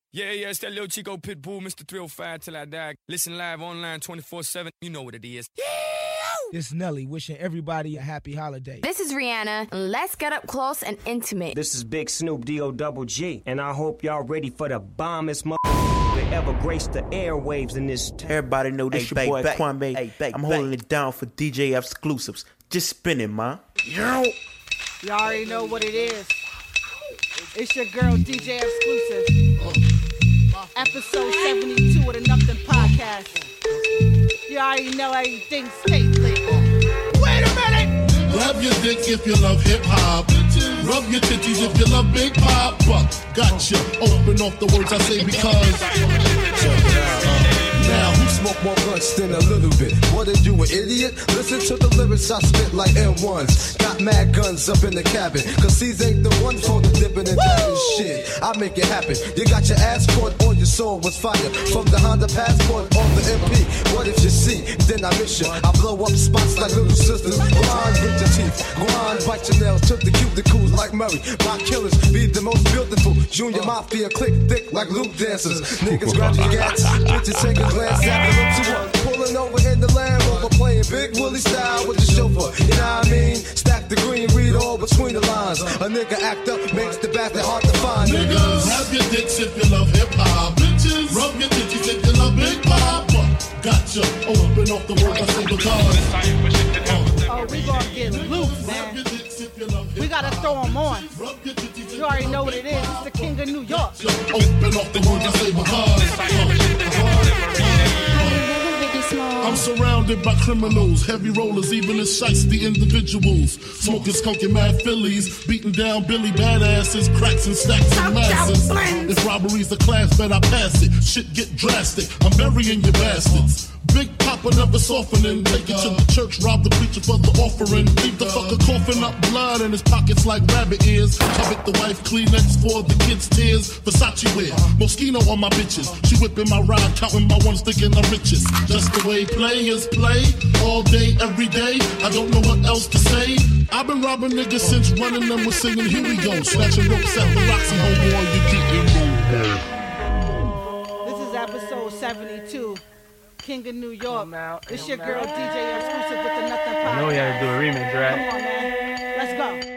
Yeah, it's that Lil Chico Pitbull, Mr. Thrill 5 till I die. Listen live online 24/7. You know what it is. This is Nelly wishing everybody a happy holiday. This is Rihanna. Let's get up close and intimate. This is Big Snoop D-O-double-G, and I hope y'all ready for the bombest that ever graced the airwaves in this town. Everybody know this your boy Kwame. I'm holding it down for DJ exclusives. Just spin it, man. Yo! You already know what it is. It's your girl DJ Exclusive. Episode 72 of the Nothing Podcast. You already know everything's stately. Wait a minute! Grab your dick if you love hip-hop. Rub your titties if you love Big Papa. Gotcha. Open off the words I say because... Now, who smoke more blunts than a little bit? What are you, an idiot? Listen to the lyrics I spit like M1s. Got mad guns up in the cabin, cause these ain't the one for the dipping and dabbing shit. I make it happen. You got your ass caught or your soul was fire. From the Honda Passport on the MP. What if you see, then I miss you. I blow up spots like little sisters. Grind with your teeth. Grind, bite your nails. Took the cuticles like Murray. My killers be the most beautiful. Junior Mafia click thick like Luke dancers. Niggas grab your gats. Bitches take a glance after them to one. Pulling over in the Land Rover, playing Big Willie style with the chauffeur. You know what I mean? Stack the green, read all between the lines. A nigga act up, makes the bastard hard to find. Niggas, grab your dicks if you love hip hop. Bitches, rub your titties if you love Big Papa. Gotcha. Open off the words I say because. Oh, we gonna get loose, man. We gotta throw them on. You already know what it is. It's the King of New York. Open off the words I say because. I'm surrounded by criminals, heavy rollers, even as shiesty individuals. Smoking skunky mad Phillies, beating down Billy badasses, cracks and stacks and masses. If robbery's the class, bet I pass it. Shit get drastic, I'm burying your bastards. Big Papa never softening. Take it to the church, rob the preacher for the offering. Leave the fucker coughing up blood in his pockets like rabbit ears. Covet the wife Kleenex for the kids' tears. Versace wear, Moschino on my bitches. She whipping my ride, counting my ones, thinking I'm richest. Just the way players play, all day, every day. I don't know what else to say. I've been robbing niggas since running them was singing, here we go. Snatching ropes at the rocks and homeboy, you getting moved. This is episode 72. King of New York. It's your girl DJ Exclusive with the Nothing Podcast. I know we had to do a remix, right? Come on, man. Let's go.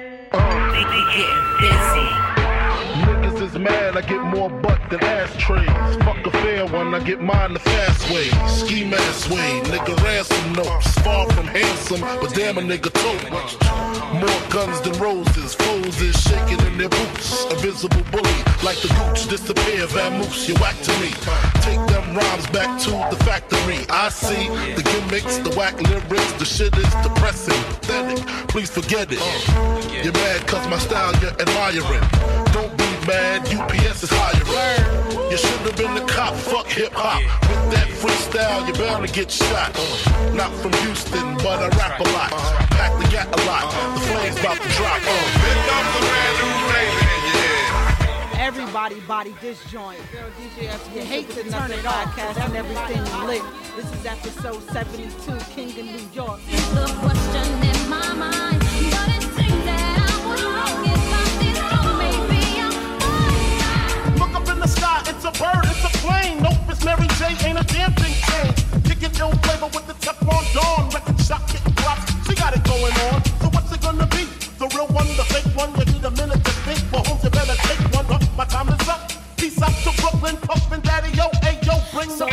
Niggas is mad, I get more butt than ashtrays. Fuck a fair one, I get mine the fast way. Scheme ass way, nigga ransom notes. Far from handsome, but damn a nigga tote. More guns than roses, foes is shaking in their boots. A visible bully, like the gooch disappear, vamoose, you whack to me. Take them rhymes back to the factory. I see the gimmicks, the whack lyrics, the shit is depressing, pathetic. Please forget it. You're mad cause my style you're admiring. Don't be mad, UPS is hiring. You should have been the cop, fuck hip hop. With that freestyle, you're bound to get shot. Not from Houston, but I rap a lot. Pack the gat a lot. The flames about to drop. Here comes the brand new flavor in your head. Everybody body this joint. Girl, DJ you hate to turn it podcast and everything lit. This is episode 72, King of New York. The question in my mind, but it seems that I was wrong. If I did wrong, maybe I'm fine. Look up in the sky, it's a bird, it's a plane. Nope, it's Mary J, ain't a damn thing changed. Kicking ill flavor with the Teflon Dawn. Record shop, getting props, she got it going on. So what's it gonna be? The real one, the fake one, you need a minute to think. For homes, you better take one. My time is up. Peace out to Brooklyn, Puffin' Daddy, yo, hey, yo, bring the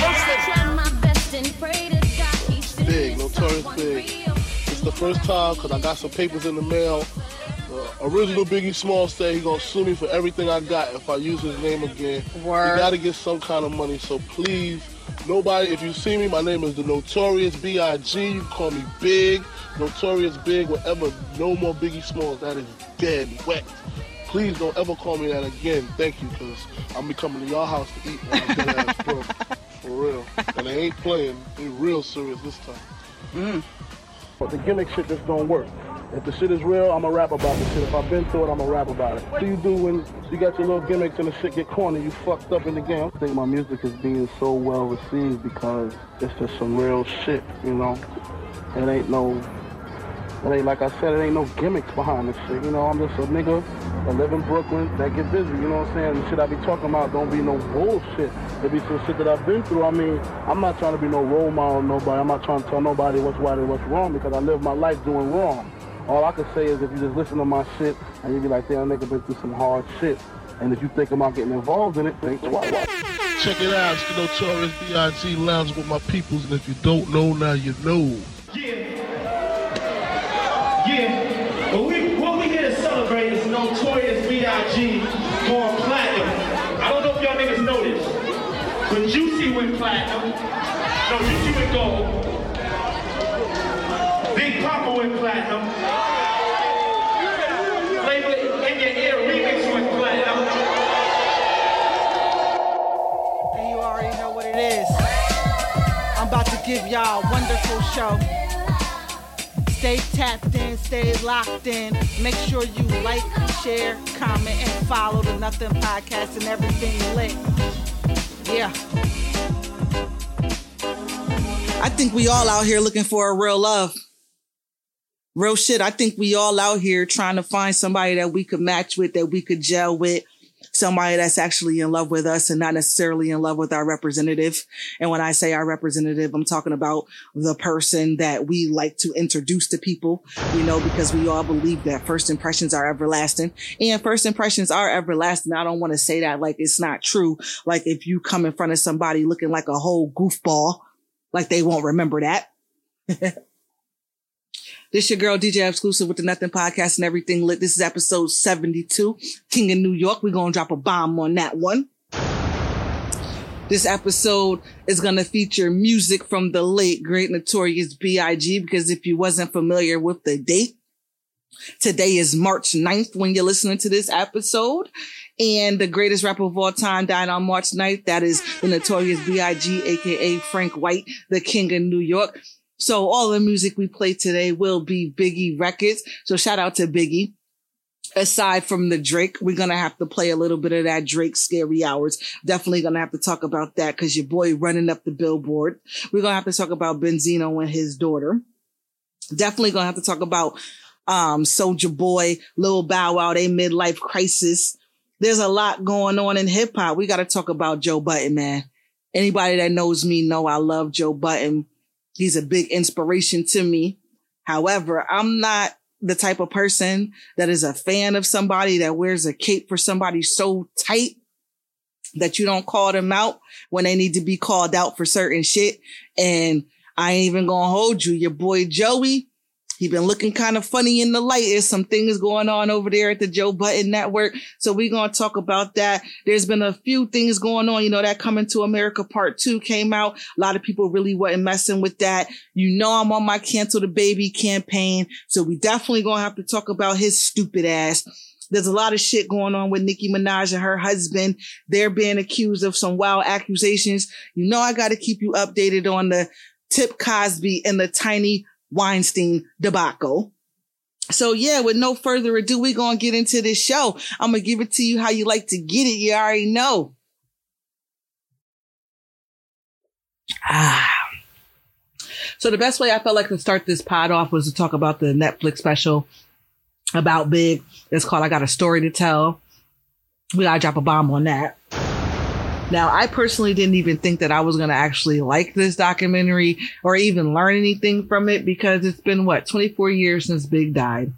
verse in. Big, Notorious Big. It's the first time, because I got some papers in the mail. Original Biggie Smalls said he gonna sue me for everything I got if I use his name again. Word. You gotta get some kind of money, so please, nobody, if you see me, my name is the Notorious B.I.G. You call me Big, Notorious Big, whatever. No more Biggie Smalls. That is dead, wet. Please don't ever call me that again. Thank you, because I'm be coming to your house to eat when I get ass broke. For real. And they ain't playing. They real serious this time. But the gimmick shit just don't work. If the shit is real, I'ma rap about the shit. If I've been through it, I'ma rap about it. What do you do when you got your little gimmicks and the shit get corny? You fucked up in the game. I think my music is being so well received because it's just some real shit, you know? It ain't no It ain't, like I said, it ain't no gimmicks behind this shit. You know, I'm just a nigga that live in Brooklyn that get busy. You know what I'm saying? The shit I be talking about don't be no bullshit. It be some shit that I've been through. I mean, I'm not trying to be no role model to nobody. I'm not trying to tell nobody what's right and what's wrong because I live my life doing wrong. All I can say is if you just listen to my shit and you be like, damn, nigga been through some hard shit. And if you think about getting involved in it, think twice. Check it out, it's the Notorious B.I.G. Lounge with my peoples, and if you don't know, now you know. Yeah, but what we here to celebrate is Notorious B.I.G. going platinum. I don't know if y'all niggas know this, but Juicy went platinum. No, Juicy went gold. Big Papa went platinum. Flavor in Your Ear remix went platinum. And you already know what it is. I'm about to give y'all a wonderful show. Stay tapped in, stay locked in. Make sure you like, share, comment, and follow the Nothing Podcast and everything lit. Yeah. I think we all out here looking for a real love. Real shit. I think we all out here trying to find somebody that we could match with, that we could gel with. Somebody that's actually in love with us and not necessarily in love with our representative. And when I say our representative, I'm talking about the person that we like to introduce to people, you know, because we all believe that first impressions are everlasting, and first impressions are everlasting. I don't want to say that like it's not true. Like if you come in front of somebody looking like a whole goofball, like they won't remember that. This your girl, DJ Exclusive with the Nothing Podcast and everything lit. This is episode 72, King of New York. We're going to drop a bomb on that one. This episode is going to feature music from the late, great, Notorious B.I.G. because if you wasn't familiar with the date, today is March 9th when you're listening to this episode. And the greatest rapper of all time died on March 9th. That is the Notorious B.I.G., a.k.a. Frank White, the King of New York. So all the music we play today will be Biggie records. So shout out to Biggie. Aside from the Drake, we're going to have to play a little bit of that Drake Scary Hours. Definitely going to have to talk about that because your boy running up the Billboard. We're going to have to talk about Benzino and his daughter. Definitely going to have to talk about Soulja Boy, Lil Bow Wow, they midlife crisis. There's a lot going on in hip hop. We got to talk about Joe Budden, man. Anybody that knows me know I love Joe Budden. He's a big inspiration to me. However, I'm not the type of person that is a fan of somebody that wears a cape for somebody so tight that you don't call them out when they need to be called out for certain shit. And I ain't even gonna hold you. Your boy Joey, he been looking kind of funny in the light. There's some things going on over there at the Joe Budden Network. So we're going to talk about that. There's been a few things going on. You know, that Coming to America Part 2 came out. A lot of people really wasn't messing with that. You know, I'm on my Cancel the Baby campaign. So we definitely going to have to talk about his stupid ass. There's a lot of shit going on with Nicki Minaj and her husband. They're being accused of some wild accusations. You know, I got to keep you updated on the Tip Cosby and the Tiny Weinstein debacle. So yeah, with no further ado, we're going to get into this show. I'm going to give it to you how you like to get it. You already know. So the best way I felt like to start this pod off was to talk about the Netflix special about Big. It's called I Got a Story to Tell. We got to drop a bomb on that. Now, I personally didn't even think that I was going to actually like this documentary or even learn anything from it because it's been, 24 years since Big died.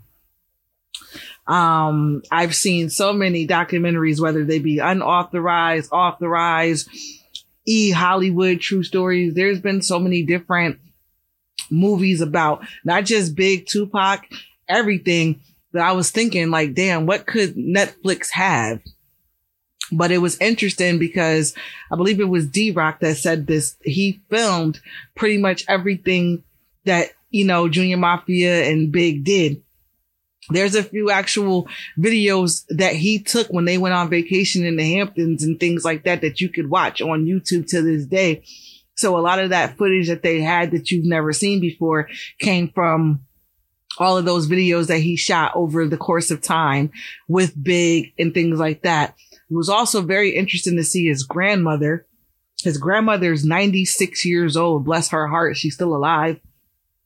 I've seen so many documentaries, whether they be unauthorized, authorized, Hollywood, true stories. There's been so many different movies about not just Big, Tupac, everything that I was thinking like, damn, what could Netflix have? But it was interesting because I believe it was D-Rock that said this. He filmed pretty much everything that, you know, Junior Mafia and Big did. There's a few actual videos that he took when they went on vacation in the Hamptons and things like that that you could watch on YouTube to this day. So a lot of that footage that they had that you've never seen before came from all of those videos that he shot over the course of time with Big and things like that. It was also very interesting to see his grandmother. His grandmother's 96 years old. Bless her heart. She's still alive.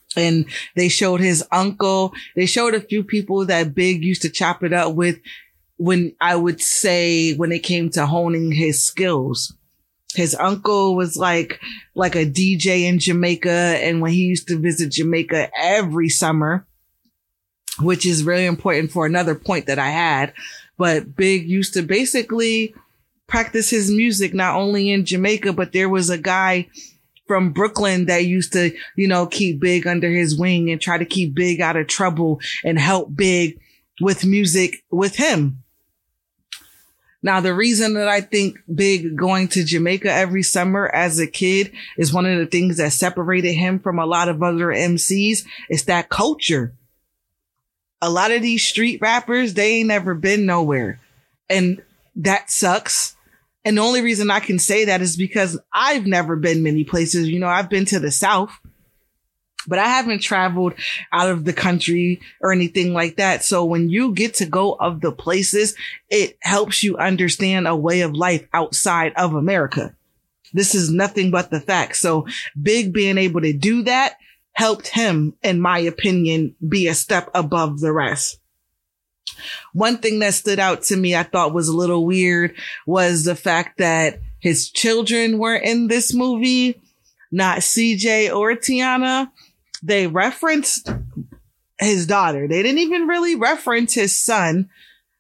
And they showed his uncle. They showed a few people that Big used to chop it up with when it came to honing his skills. His uncle was like a DJ in Jamaica. And when he used to visit Jamaica every summer, which is really important for another point that I had, but Big used to basically practice his music, not only in Jamaica, but there was a guy from Brooklyn that used to, keep Big under his wing and try to keep Big out of trouble and help Big with music with him. Now, the reason that I think Big going to Jamaica every summer as a kid is one of the things that separated him from a lot of other MCs is that culture. A lot of these street rappers, they ain't never been nowhere. And that sucks. And the only reason I can say that is because I've never been many places. I've been to the South, but I haven't traveled out of the country or anything like that. So when you get to go of the places, it helps you understand a way of life outside of America. This is nothing but the facts. So Big being able to do that helped him, in my opinion, be a step above the rest. One thing that stood out to me, I thought was a little weird, was the fact that his children were in this movie, not CJ or Tiana. They referenced his daughter. They didn't even really reference his son.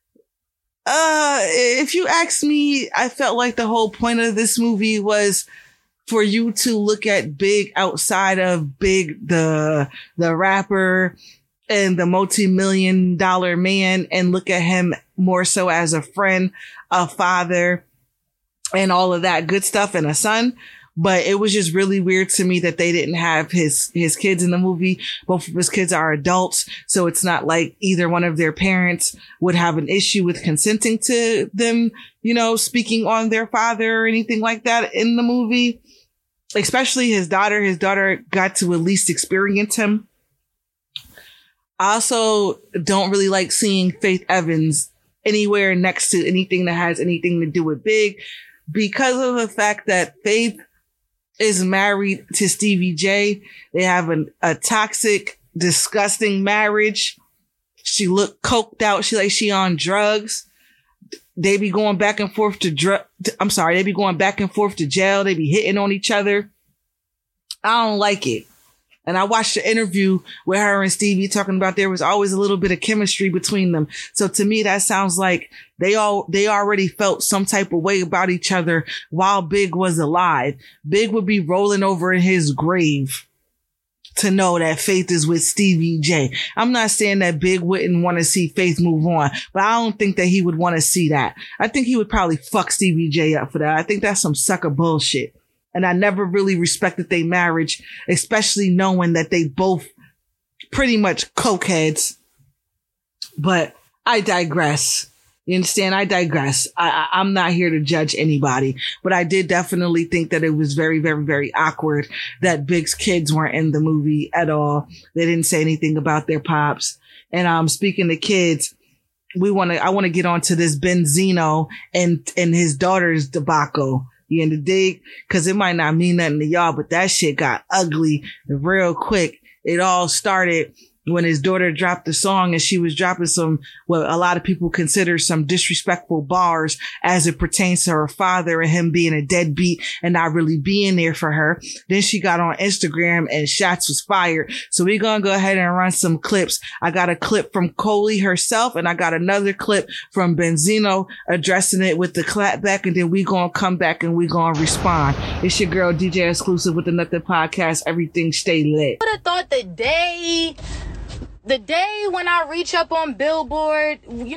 If you ask me, I felt like the whole point of this movie was for you to look at Big outside of Big, the rapper and the multi-million-dollar man, and look at him more so as a friend, a father, and all of that good stuff, and a son. But it was just really weird to me that they didn't have his kids in the movie. Both of his kids are adults, so it's not like either one of their parents would have an issue with consenting to them, speaking on their father or anything like that in the movie. Especially his daughter. His daughter got to at least experience him. I also don't really like seeing Faith Evans anywhere next to anything that has anything to do with Big, because of the fact that Faith is married to Stevie J. They have a toxic, disgusting marriage. She looked coked out. She on drugs. They be going back and forth they be going back and forth to jail. They be hitting on each other. I don't like it. And I watched the interview with her and Stevie talking about there was always a little bit of chemistry between them. So to me, that sounds like they already felt some type of way about each other while Big was alive. Big would be rolling over in his grave to know that Faith is with Stevie J. I'm not saying that Big wouldn't want to see Faith move on, but I don't think that he would want to see that. I think he would probably fuck Stevie J up for that. I think that's some sucker bullshit. And I never really respected their marriage, especially knowing that they both pretty much cokeheads. But I digress. You understand? I digress. I'm not here to judge anybody, but I did definitely think that it was very, very, very awkward that Big's kids weren't in the movie at all. They didn't say anything about their pops. And speaking of kids, I want to get onto this Benzino and his daughter's debacle. You in the dig? Cause it might not mean nothing to y'all, but that shit got ugly real quick. It all started when his daughter dropped the song, and she was dropping what a lot of people consider some disrespectful bars as it pertains to her father and him being a deadbeat and not really being there for her. Then she got on Instagram and shots was fired. So we're going to go ahead and run some clips. I got a clip from Coley herself, and I got another clip from Benzino addressing it with the clapback, and then we going to come back and we going to respond. It's your girl DJ Exclusive with the Nothing Podcast. Everything stay lit. I would have thought the day when I reach up on Billboard, the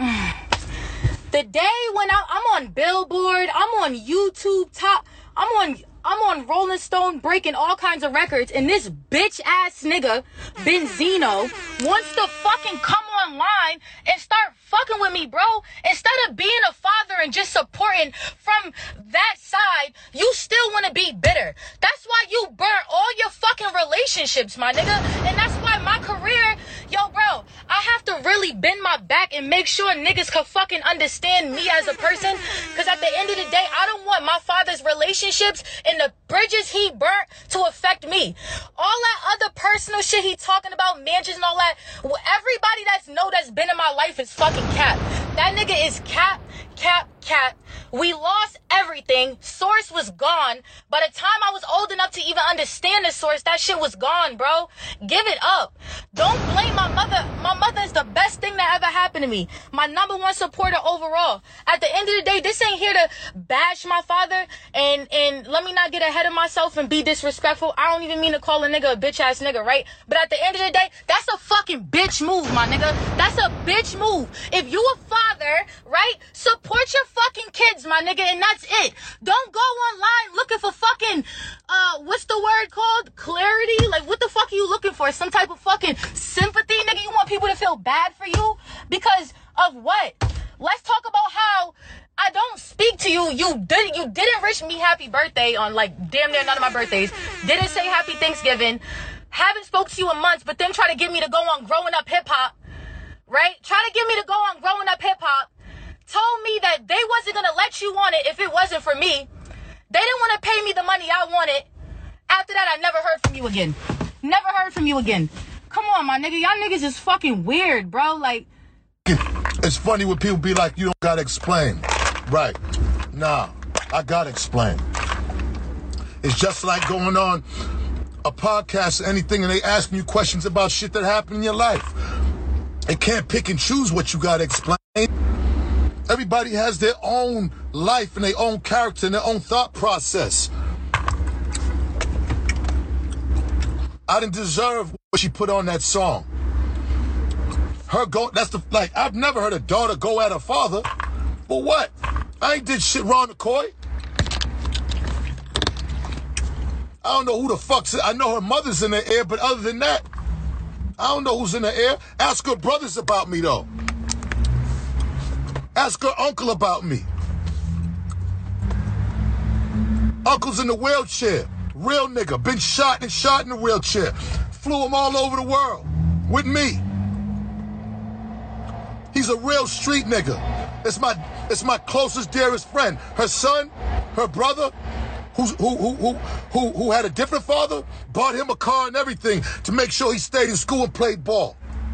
day when I'm on Billboard, I'm on YouTube top, I'm on Rolling Stone breaking all kinds of records, and this bitch ass nigga, Benzino, wants to fucking come online and start fucking with me, bro. Instead of being a father and just supporting from that side, you still want to be bitter. That's why you burn all your fucking relationships, my nigga. And that's why my career, yo, bro, I have to really bend my back and make sure niggas can fucking understand me as a person. Because at the end of the day, I don't want my father's relationships and the bridges he burnt to affect me. All that other personal shit he talking about, mansions and all that, everybody that's been in my life is fucking cap. That nigga is cap. We lost everything. Source was gone. By the time I was old enough to even understand the source, that shit was gone, bro. Give it up. Don't blame my mother. My mother is the best thing that ever happened to me. My number one supporter overall. At the end of the day, this ain't here to bash my father and let me not get ahead of myself and be disrespectful. I don't even mean to call a nigga a bitch ass nigga, right? But at the end of the day, that's a fucking bitch move, my nigga. That's a bitch move. If you a father, right, support your fucking kids, my nigga, and that's it. Don't go online looking for fucking, what's the word called? Clarity? Like, what the fuck are you looking for? Some type of fucking sympathy, nigga? You want people to feel bad for you? Because of what? Let's talk about how I don't speak to you. You didn't wish me happy birthday on, like, damn near none of my birthdays. Didn't say happy Thanksgiving. Haven't spoke to you in months, but then try to get me to go on Growing Up Hip Hop. Right? Try to get me to go on Growing Up Hip Hop. Told me that they wasn't gonna let you on it if it wasn't for me. They didn't want to pay me the money I wanted. After that, I never heard from you again. Never heard from you again. Come on, my nigga. Y'all niggas is fucking weird, bro. Like, it's funny when people be like, you don't gotta explain. Right. Nah, I gotta explain. It's just like going on a podcast or anything and they asking you questions about shit that happened in your life. They can't pick and choose what you gotta explain. Everybody has their own life and their own character and their own thought process. I didn't deserve what she put on that song. I've never heard a daughter go at her father. For what? I ain't did shit wrong to Coy. I don't know who the fuck's I know her mother's in the air, but other than that, I don't know who's in the air. Ask her brothers about me, though. Ask her uncle about me. Uncle's in the wheelchair. Real nigga. Been shot in the wheelchair. Flew him all over the world. With me. He's a real street nigga. It's my closest, dearest friend. Her son, her brother, who had a different father, bought him a car and everything to make sure he stayed in school and played ball.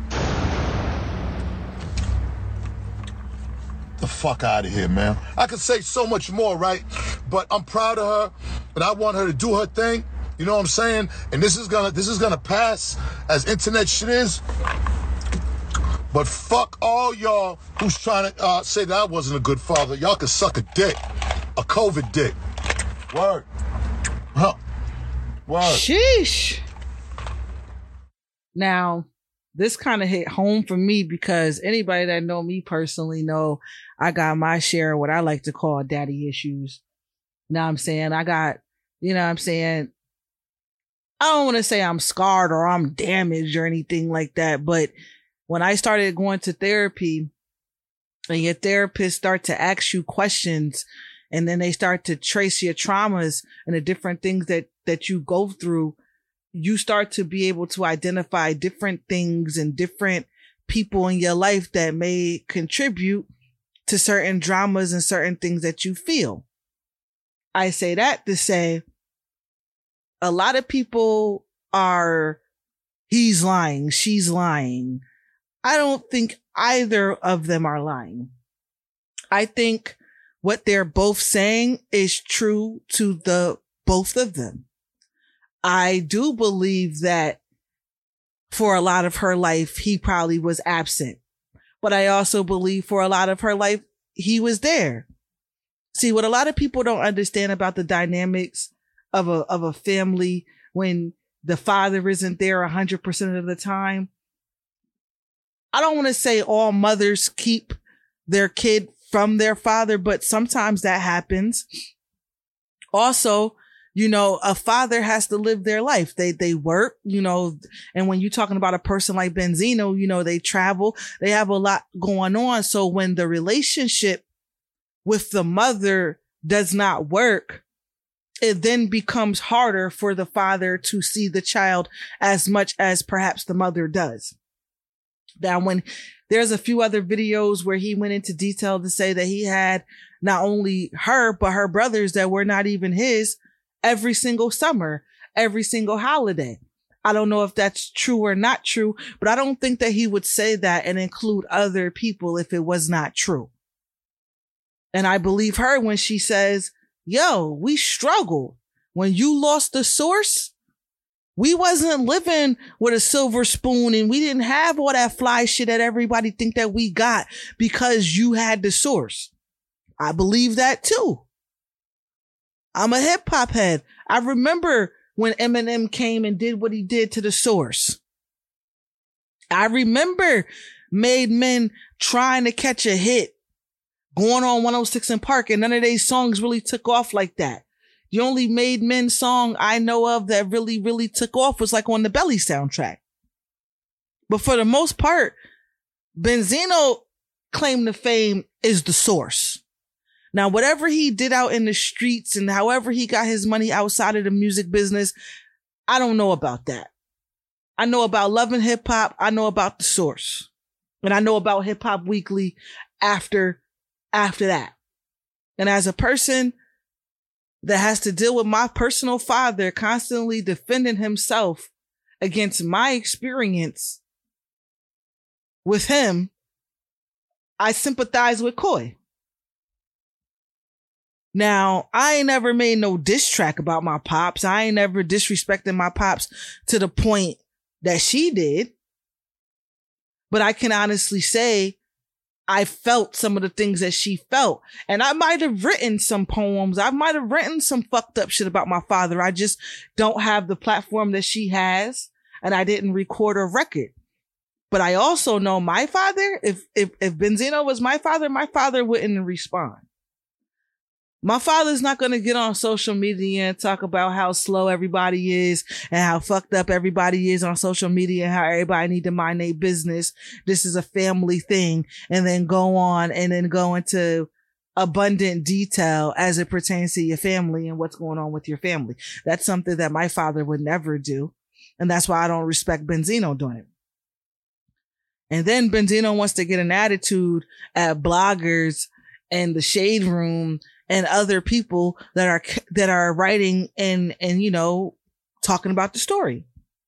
The fuck out of here, man. I could say so much more, right? But I'm proud of her, and I want her to do her thing. You know what I'm saying? And this is gonna pass as internet shit is. But fuck all y'all who's trying to say that I wasn't a good father. Y'all can suck a dick, a COVID dick. Word. Huh. Word. Sheesh. Now, this kind of hit home for me because anybody that know me personally know I got my share of what I like to call daddy issues. You know what I'm saying? I got, you know what I'm saying? I don't want to say I'm scarred or I'm damaged or anything like that, but when I started going to therapy and your therapist start to ask you questions and then they start to trace your traumas and the different things that you go through, you start to be able to identify different things and different people in your life that may contribute to certain dramas and certain things that you feel. I say that to say a lot of people are, he's lying, she's lying. I don't think either of them are lying. I think what they're both saying is true to the both of them. I do believe that for a lot of her life, he probably was absent, but I also believe for a lot of her life, he was there. See, what a lot of people don't understand about the dynamics of a family when the father isn't there 100% of the time. I don't want to say all mothers keep their kid from their father, but sometimes that happens. Also, you know, a father has to live their life. They work, you know, and when you're talking about a person like Benzino, you know, they travel, they have a lot going on. So when the relationship with the mother does not work, it then becomes harder for the father to see the child as much as perhaps the mother does. Now, when there's a few other videos where he went into detail to say that he had not only her, but her brothers that were not even his every single summer, every single holiday. I don't know if that's true or not true, but I don't think that he would say that and include other people if it was not true. And I believe her when she says, yo, we struggled. When you lost the source, we wasn't living with a silver spoon and we didn't have all that fly shit that everybody think that we got because you had the source. I believe that too. I'm a hip hop head. I remember when Eminem came and did what he did to the source. I remember Made Men trying to catch a hit, going on 106 in Park, and none of these songs really took off like that. The only Made Men song I know of that really, really took off was like on the Belly soundtrack. But for the most part, Benzino claim to fame is the source. Now, whatever he did out in the streets and however he got his money outside of the music business, I don't know about that. I know about Love and Hip Hop. I know about the source. And I know about Hip Hop Weekly after that. And as a person that has to deal with my personal father constantly defending himself against my experience with him, I sympathize with Coy. Now, I ain't never made no diss track about my pops. I ain't never disrespected my pops to the point that she did. But I can honestly say I felt some of the things that she felt. And I might have written some poems. I might have written some fucked up shit about my father. I just don't have the platform that she has. And I didn't record a record. But I also know my father, if Benzino was my father wouldn't respond. My father's not going to get on social media and talk about how slow everybody is and how fucked up everybody is on social media and how everybody need to mind their business. This is a family thing. And then go on and then go into abundant detail as it pertains to your family and what's going on with your family. That's something that my father would never do. And that's why I don't respect Benzino doing it. And then Benzino wants to get an attitude at bloggers and the Shade Room and other people that are writing and you know, talking about the story.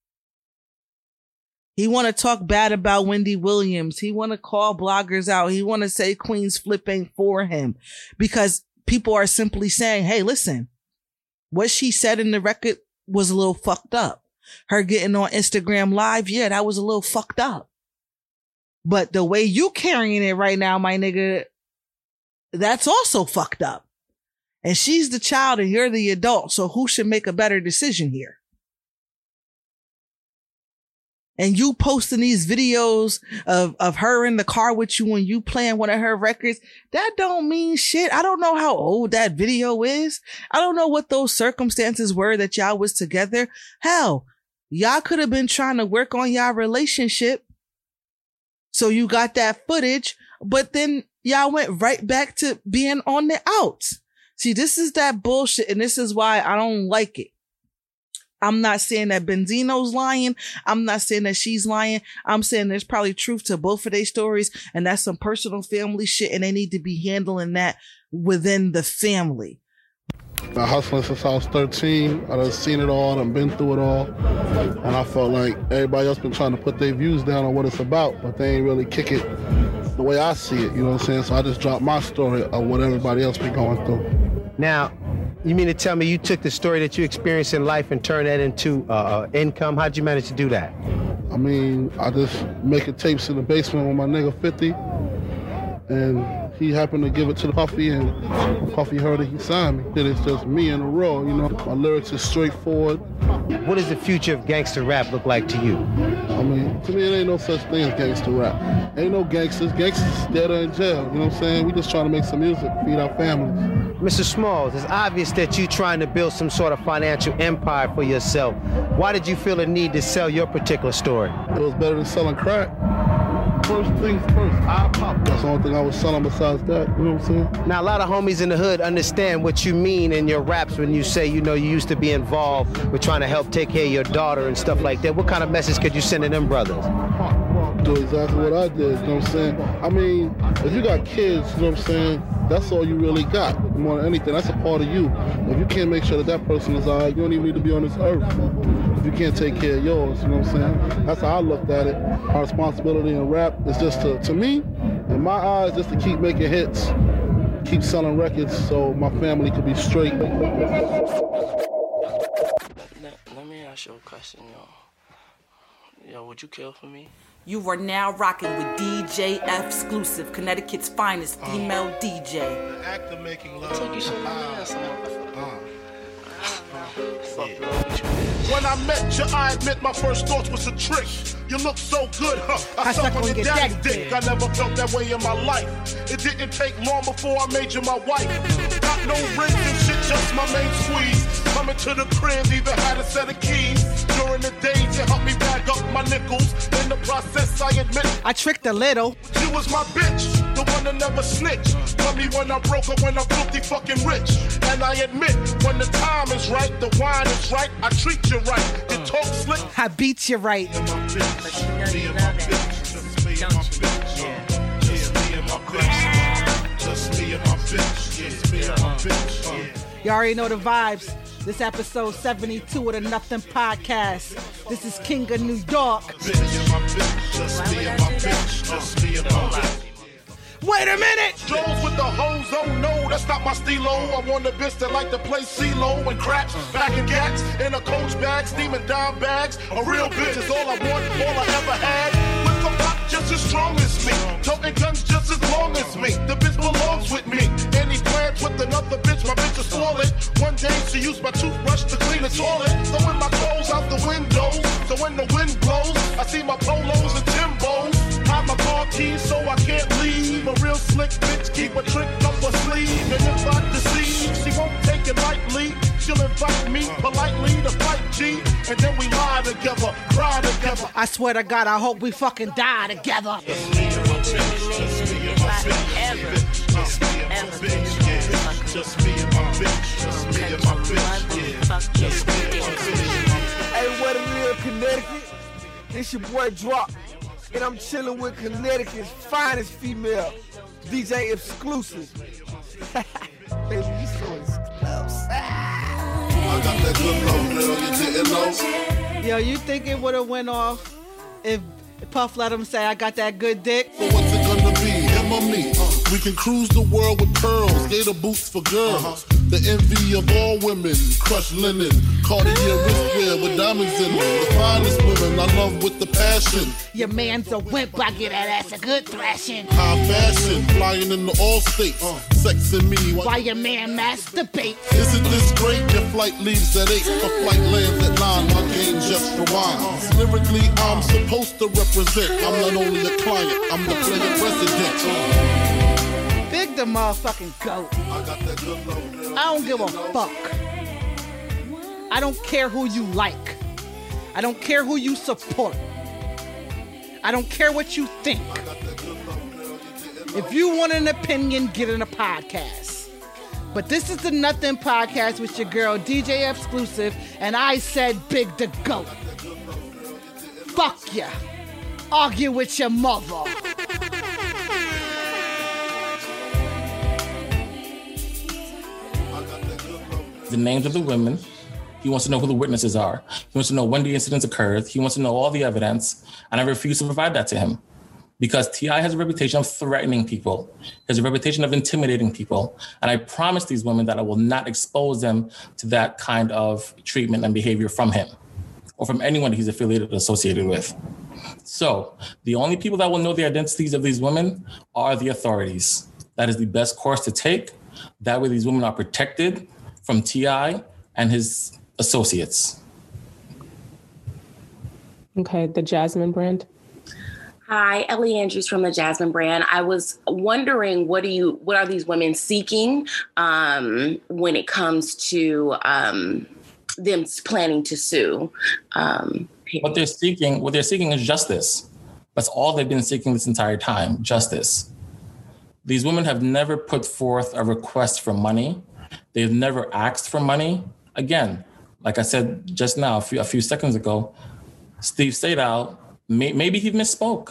He want to talk bad about Wendy Williams. He want to call bloggers out. He want to say Queen's Flip ain't for him because people are simply saying, hey, listen, what she said in the record was a little fucked up. Her getting on Instagram Live, yeah, that was a little fucked up. But the way you carrying it right now, my nigga, that's also fucked up. And she's the child and you're the adult. So who should make a better decision here? And you posting these videos of her in the car with you and you playing one of her records, that don't mean shit. I don't know how old that video is. I don't know what those circumstances were that y'all was together. Hell, y'all could have been trying to work on y'all relationship. So you got that footage, but then y'all went right back to being on the outs. See, this is that bullshit, and this is why I don't like it. I'm not saying that Benzino's lying. I'm not saying that she's lying. I'm saying there's probably truth to both of their stories, and that's some personal family shit, and they need to be handling that within the family. Been hustling since I was 13. I done seen it all. I done been through it all. And I felt like everybody else been trying to put their views down on what it's about, but they ain't really kick it the way I see it, you know what I'm saying? So I just dropped my story of what everybody else been going through. Now, you mean to tell me you took the story that you experienced in life and turned that into income? How'd you manage to do that? I mean, I just making tapes in the basement with my nigga 50, and he happened to give it to Puffy, and Puffy heard it, he signed me. Then it's just me and the raw, you know. My lyrics is straightforward. What does the future of gangster rap look like to you? I mean, to me, it ain't no such thing as gangster rap. Ain't no gangsters. Gangsters dead or in jail, you know what I'm saying? We just trying to make some music, feed our families. Mr. Smalls, it's obvious that you're trying to build some sort of financial empire for yourself. Why did you feel a need to sell your particular story? It was better than selling crack. First things first, I pop. That's the only thing I was selling besides that, you know what I'm saying? Now, a lot of homies in the hood understand what you mean in your raps when you say, you know, you used to be involved with trying to help take care of your daughter and stuff like that. What kind of message could you send to them brothers? do exactly what I did, you know what I'm saying? I mean, if you got kids, you know what I'm saying, that's all you really got. More than anything, that's a part of you. If you can't make sure that person is all right, you don't even need to be on this earth. If you can't take care of yours, you know what I'm saying? That's how I looked at it. Our responsibility in rap is just to me, in my eyes, just to keep making hits, keep selling records so my family could be straight. Let me ask you a question, yo. Yo, would you kill for me? You are now rocking with DJ Exclusive, Connecticut's finest female DJ. The act of making love. Take you so long, When I met you, I admit my first thoughts was a trick. You look so good, huh? I suck on your daddy dick. I never felt that way in my life. It didn't take long before I made you my wife. Got no rings and shit, just my main squeeze. Coming to the crib, even had a set of keys. During the days, you helped me bag up my nickels. In the process, I admit I tricked a little. You was my bitch, the one that never snitched. Tell me when I'm broke or when I'm filthy fucking rich. And I admit, when the time is right, the wine is right, I treat you right. You talk slick, I beat you right. But you know you love that, don't you? You already know the vibes. This episode 72 of the Nothing Podcast. This is King of New York. Wait a minute! Strolls with the hoes, oh no, that's not my stilo. I want a bitch that like to play CeeLo and craps, packing cats in a coach bag, steaming dime bags. A real bitch is all I want, all I ever had. With the rock just as strong as me, toting guns just as long as me. The bitch belongs with me. Any plans with another bitch, my bitch is swollen. One day she used my toothbrush to clean the toilet, throwing my clothes out the window. So when the wind blows, I see my polos and Timbos. Hide my car keys so I can't leave. A real slick bitch keep a trick up her sleeve. And if I deceive, she won't take it lightly. She'll invite me politely to fight G. And then we lie together, cry together. I swear to God, I hope we fucking die together. Hey, what a real Connecticut. This your boy Drop. And I'm chilling with Connecticut's finest female, DJ Exclusive. Baby, you so exclusive. I got that good love, girl, you didn't know. Yo, you think it would have went off if Puff let him say, I got that good dick? So what's it gonna be, him or me? We can cruise the world with pearls, gator boots for girls. The envy of all women, crushed linen, Cartier wristwear with diamonds in them. The finest women I love with the passion. Your man's a wimp, I get that ass a good thrashing. High fashion, flying into all states, sexing me. Why your man masturbates? Isn't this great? Your flight leaves at 8, a flight lands at 9. My game just rewinds. Lyrically, I'm supposed to represent. I'm not only a client, I'm the player president. Big the motherfucking goat. I don't give a fuck. I don't care who you like. I don't care who you support. I don't care what you think. If you want an opinion, get in a podcast. But this is the Nothing Podcast with your girl DJ Exclusive, and I said Big the Goat. Fuck ya. Argue with your mother. The names of the women. He wants to know who the witnesses are. He wants to know when the incidents occurred. He wants to know all the evidence. And I refuse to provide that to him because T.I. has a reputation of threatening people. He has a reputation of intimidating people. And I promise these women that I will not expose them to that kind of treatment and behavior from him or from anyone he's affiliated or associated with. So the only people that will know the identities of these women are the authorities. That is the best course to take. That way these women are protected from T.I. and his associates. Okay, the Jasmine brand. Hi, Ellie Andrews from the Jasmine brand. I was wondering, what are these women seeking when it comes to them planning to sue? What they're seeking is justice. That's all they've been seeking this entire time, justice. These women have never put forth a request for money. They've never asked for money. Again, like I said just now, a few seconds ago, Steve Sadow, maybe he misspoke.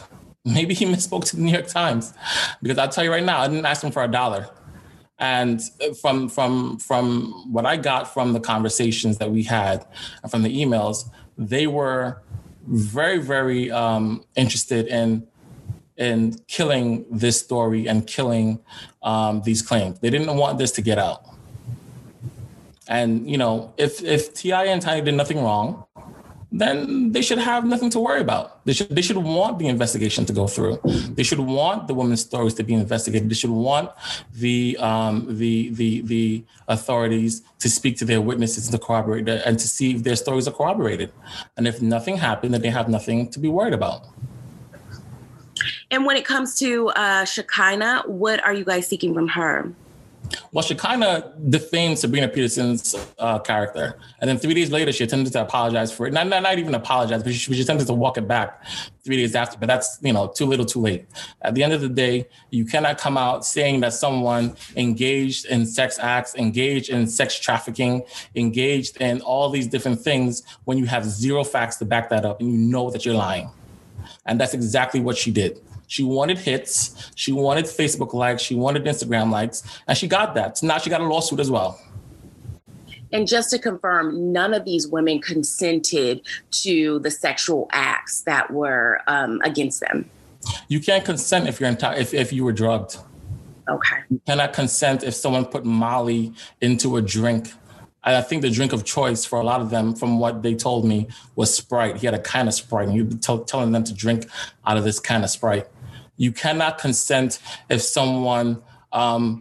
Maybe he misspoke to the New York Times, because I'll tell you right now, I didn't ask him for $1. And from what I got from the conversations that we had and from the emails, they were very, very interested in killing this story and killing these claims. They didn't want this to get out. And, you know, if T.I. and Tiny did nothing wrong, then they should have nothing to worry about. They should want the investigation to go through. They should want the women's stories to be investigated. They should want the authorities to speak to their witnesses to corroborate and to see if their stories are corroborated. And if nothing happened, then they have nothing to be worried about. And when it comes to Shekinah, what are you guys seeking from her? Well, Shekinah defamed Sabrina Peterson's character. And then 3 days later, she attempted to apologize for it. Not even apologize, but she attempted to walk it back 3 days after. But that's, you know, too little, too late. At the end of the day, you cannot come out saying that someone engaged in sex acts, engaged in sex trafficking, engaged in all these different things when you have zero facts to back that up and you know that you're lying. And that's exactly what she did. She wanted hits, she wanted Facebook likes, she wanted Instagram likes, and she got that. So now she got a lawsuit as well. And just to confirm, none of these women consented to the sexual acts that were against them. You can't consent if you're if you were drugged. Okay. You cannot consent if someone put Molly into a drink. I think the drink of choice for a lot of them, from what they told me, was Sprite. He had a kind of Sprite, and he was telling them to drink out of this kind of Sprite. You cannot consent if someone, in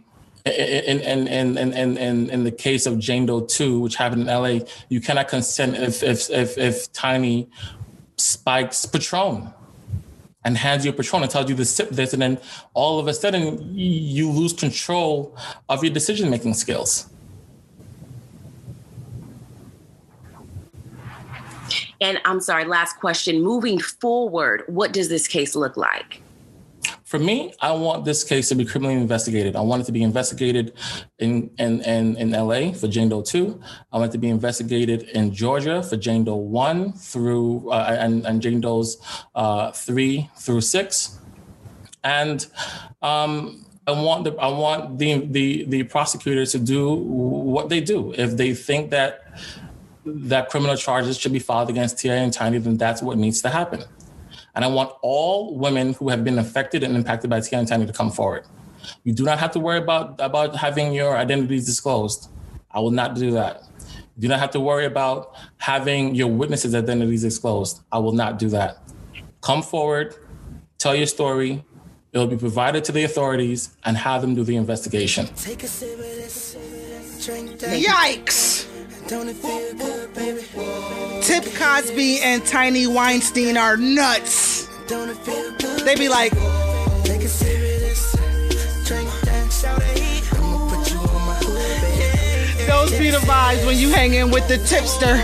the case of Jane Doe 2, which happened in LA, you cannot consent if Tiny spikes Patron and hands you a Patron and tells you to sip this, and then all of a sudden you lose control of your decision-making skills. And I'm sorry, last question. Moving forward, what does this case look like? For me, I want this case to be criminally investigated. I want it to be investigated in LA for Jane Doe 2. I want it to be investigated in Georgia for Jane Doe 1 through and Jane Doe's 3 through 6. And I want the prosecutors to do what they do. If they think that criminal charges should be filed against T.I. and Tiny, then that's what needs to happen. And I want all women who have been affected and impacted by T.I. and Tiny to come forward. You do not have to worry about having your identities disclosed. I will not do that. You do not have to worry about having your witnesses' identities disclosed. I will not do that. Come forward, tell your story. It will be provided to the authorities and have them do the investigation. Take a sip of this, drink that. Yikes! Don't it feel good, baby? Tip Cosby and Tiny Weinstein are nuts. Don't it feel good? They be like, take a sip of this, drink that, shout it. I'ma put you on my hood, baby. Those be the vibes when you hang in with the tipster.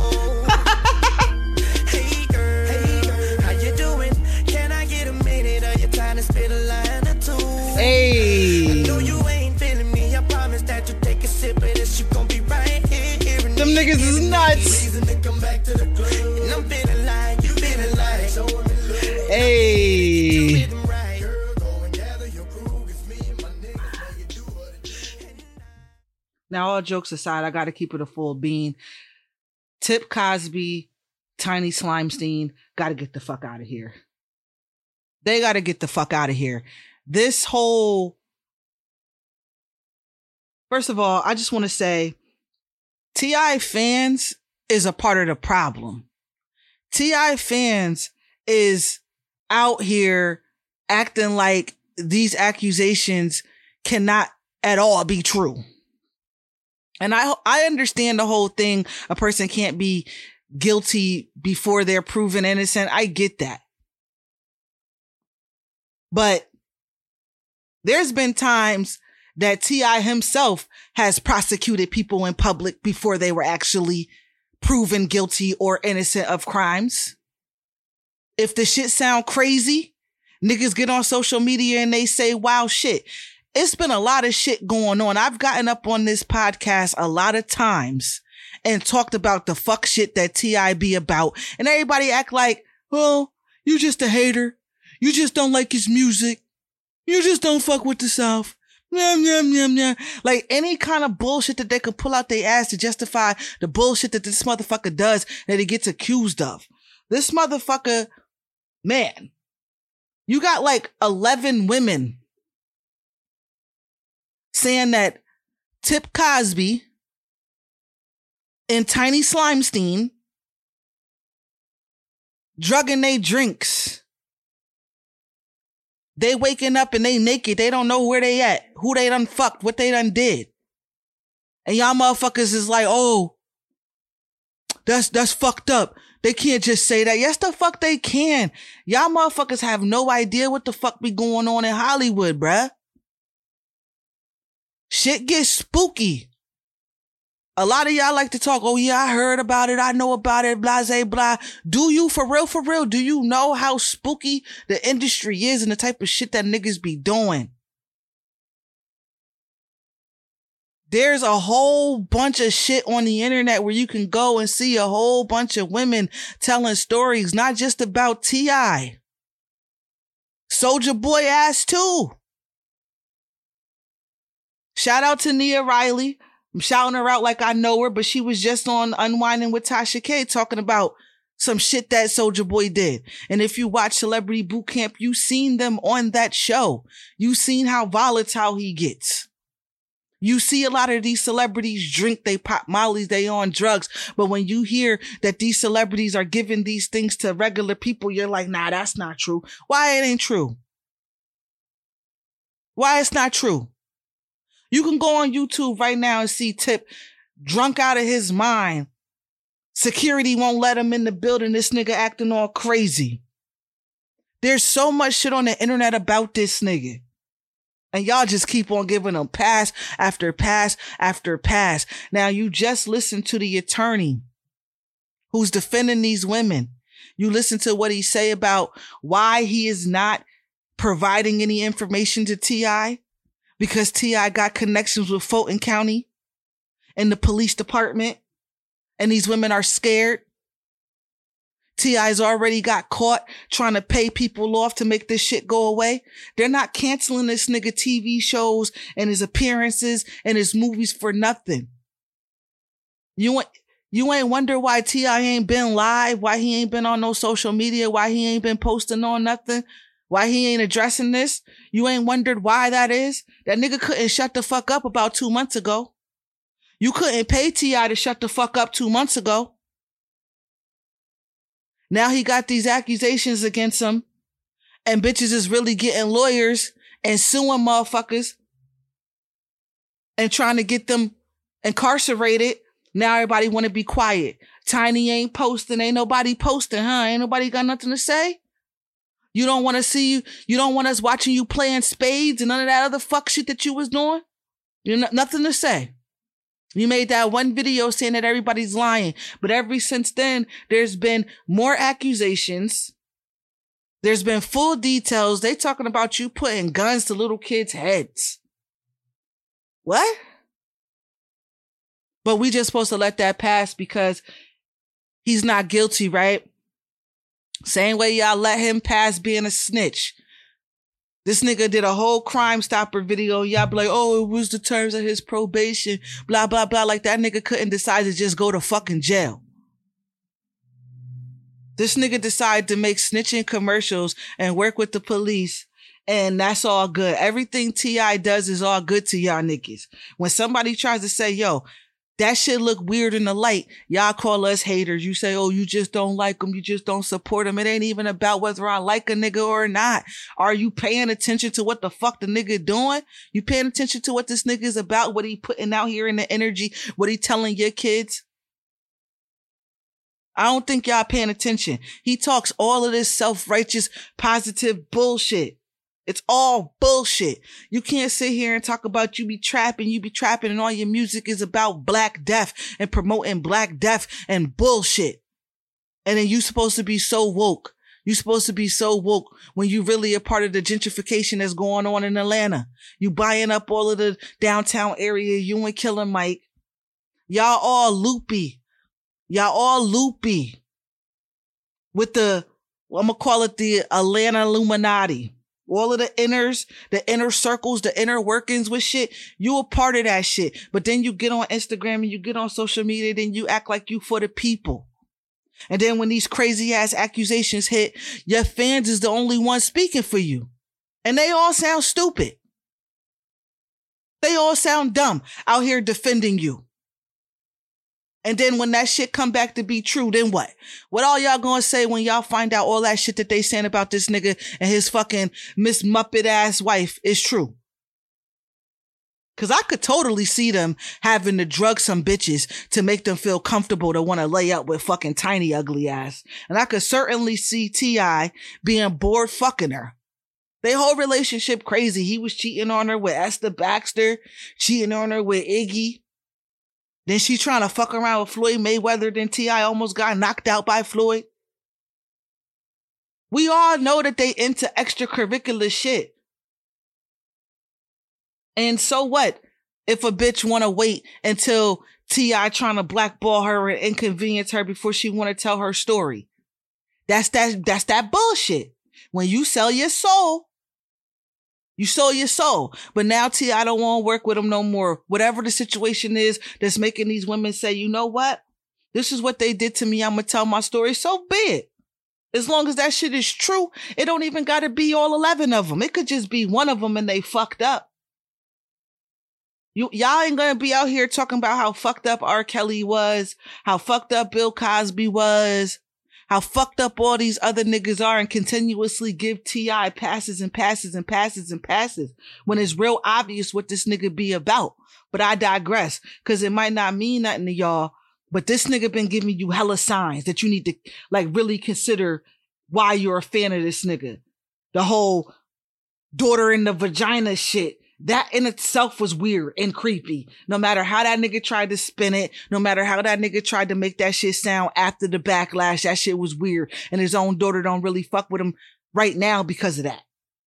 Hey girl, how you doing? Can I get a minute? Are you trying to spit a line or two? Hey. I know you ain't feeling me. I promise that you take a sip of this, you gon' be right here. Them niggas is nuts. Hey. Now, all jokes aside, I got to keep it a full bean. Tip Cosby, Tiny Slimestein, got to get the fuck out of here. They got to get the fuck out of here. This whole... First of all, I just want to say, T.I. fans is a part of the problem. T.I. fans is out here acting like these accusations cannot at all be true. And I understand the whole thing. A person can't be guilty before they're proven innocent. I get that. But there's been times that T.I. himself has prosecuted people in public before they were actually proven guilty or innocent of crimes. If the shit sound crazy, niggas get on social media and they say wild shit. It's been a lot of shit going on. I've gotten up on this podcast a lot of times and talked about the fuck shit that T.I. be about. And everybody act like, well, you just a hater. You just don't like his music. You just don't fuck with the South. Nyam, nyam, nyam, nyam. Like any kind of bullshit that they could pull out their ass to justify the bullshit that this motherfucker does that he gets accused of. This motherfucker, man, you got like 11 women saying that Tip Cosby and Tiny Slimestein drugging they drinks. They waking up and they naked. They don't know where they at, who they done fucked, what they done did. And y'all motherfuckers is like, oh, that's fucked up. They can't just say that. Yes, the fuck they can. Y'all motherfuckers have no idea what the fuck be going on in Hollywood, bruh. Shit gets spooky. A lot of y'all like to talk, oh yeah, I heard about it, I know about it, blase, blah. Do you, for real, do you know how spooky the industry is and the type of shit that niggas be doing? There's a whole bunch of shit on the internet where you can go and see a whole bunch of women telling stories, not just about T.I. Soulja Boy ass too. Shout out to Nia Riley. I'm shouting her out like I know her, but she was just on Unwinding with Tasha K talking about some shit that Soulja Boy did. And if you watch Celebrity Boot Camp, you seen them on that show. You seen how volatile he gets. You see a lot of these celebrities drink, they pop mollies, they on drugs. But when you hear that these celebrities are giving these things to regular people, you're like, nah, that's not true. Why it ain't true? Why it's not true? You can go on YouTube right now and see Tip drunk out of his mind. Security won't let him in the building. This nigga acting all crazy. There's so much shit on the internet about this nigga. And y'all just keep on giving him pass after pass after pass. Now you just listen to the attorney who's defending these women. You listen to what he say about why he is not providing any information to T.I. because T.I. got connections with Fulton County and the police department, and these women are scared. T.I.'s already got caught trying to pay people off to make this shit go away. They're not canceling this nigga TV shows and his appearances and his movies for nothing. You ain't wonder why T.I. ain't been live, why he ain't been on no social media, why he ain't been posting on nothing, why he ain't addressing this. You ain't wondered why that is? That nigga couldn't shut the fuck up about 2 months ago. You couldn't pay T.I. to shut the fuck up 2 months ago. Now he got these accusations against him, and bitches is really getting lawyers and suing motherfuckers and trying to get them incarcerated. Now everybody want to be quiet. Tiny ain't posting. Ain't nobody posting, huh? Ain't nobody got nothing to say? You don't want to see you. You don't want us watching you playing spades and none of that other fuck shit that you was doing? You nothing to say. You made that one video saying that everybody's lying. But ever since then, there's been more accusations. There's been full details. They talking about you putting guns to little kids' heads. What? But we just supposed to let that pass because he's not guilty, right? Same way y'all let him pass being a snitch. This nigga did a whole Crime Stopper video. Y'all be like, oh, it was the terms of his probation, blah, blah, blah. Like that nigga couldn't decide to just go to fucking jail. This nigga decided to make snitching commercials and work with the police. And that's all good. Everything T.I. does is all good to y'all niggas. When somebody tries to say, yo, that shit look weird in the light, y'all call us haters. You say, oh, you just don't like them. You just don't support them. It ain't even about whether I like a nigga or not. Are you paying attention to what the fuck the nigga doing? You paying attention to what this nigga is about? What he putting out here in the energy? What he telling your kids? I don't think y'all paying attention. He talks all of this self-righteous, positive bullshit. It's all bullshit. You can't sit here and talk about you be trapping, and all your music is about Black Death and promoting Black Death and bullshit. And then you supposed to be so woke. You supposed to be so woke when you really a part of the gentrification that's going on in Atlanta. You buying up all of the downtown area, you and Killer Mike. Y'all all loopy. Y'all all loopy with the I'm gonna call it the Atlanta Illuminati. All of the inner circles, the inner workings with shit, you a part of that shit. But then you get on Instagram and you get on social media, then you act like you for the people. And then when these crazy ass accusations hit, your fans is the only one speaking for you. And they all sound stupid. They all sound dumb out here defending you. And then when that shit come back to be true, then what? What all y'all gonna say when y'all find out all that shit that they saying about this nigga and his fucking Miss Muppet ass wife is true? Cause I could totally see them having to drug some bitches to make them feel comfortable to want to lay up with fucking Tiny ugly ass. And I could certainly see T.I. being bored fucking her. Their whole relationship crazy. He was cheating on her with Esther Baxter, cheating on her with Iggy. Then she trying to fuck around with Floyd Mayweather. Then T.I. almost got knocked out by Floyd. We all know that they into extracurricular shit. And so what if a bitch want to wait until T.I. trying to blackball her and inconvenience her before she want to tell her story? That's that bullshit. When you sell your soul, you sold your soul. But now T.I. don't want to work with him no more. Whatever the situation is that's making these women say, you know what? This is what they did to me. I'm going to tell my story. So be it. As long as that shit is true, it don't even got to be all 11 of them. It could just be one of them and they fucked up. Y'all ain't going to be out here talking about how fucked up R. Kelly was, how fucked up Bill Cosby was, how fucked up all these other niggas are, and continuously give T.I. passes and passes and passes and passes when it's real obvious what this nigga be about. But I digress, because it might not mean nothing to y'all, but this nigga been giving you hella signs that you need to like really consider why you're a fan of this nigga. The whole daughter in the vagina shit. That in itself was weird and creepy. No matter how that nigga tried to spin it, no matter how that nigga tried to make that shit sound after the backlash, that shit was weird. And his own daughter don't really fuck with him right now because of that.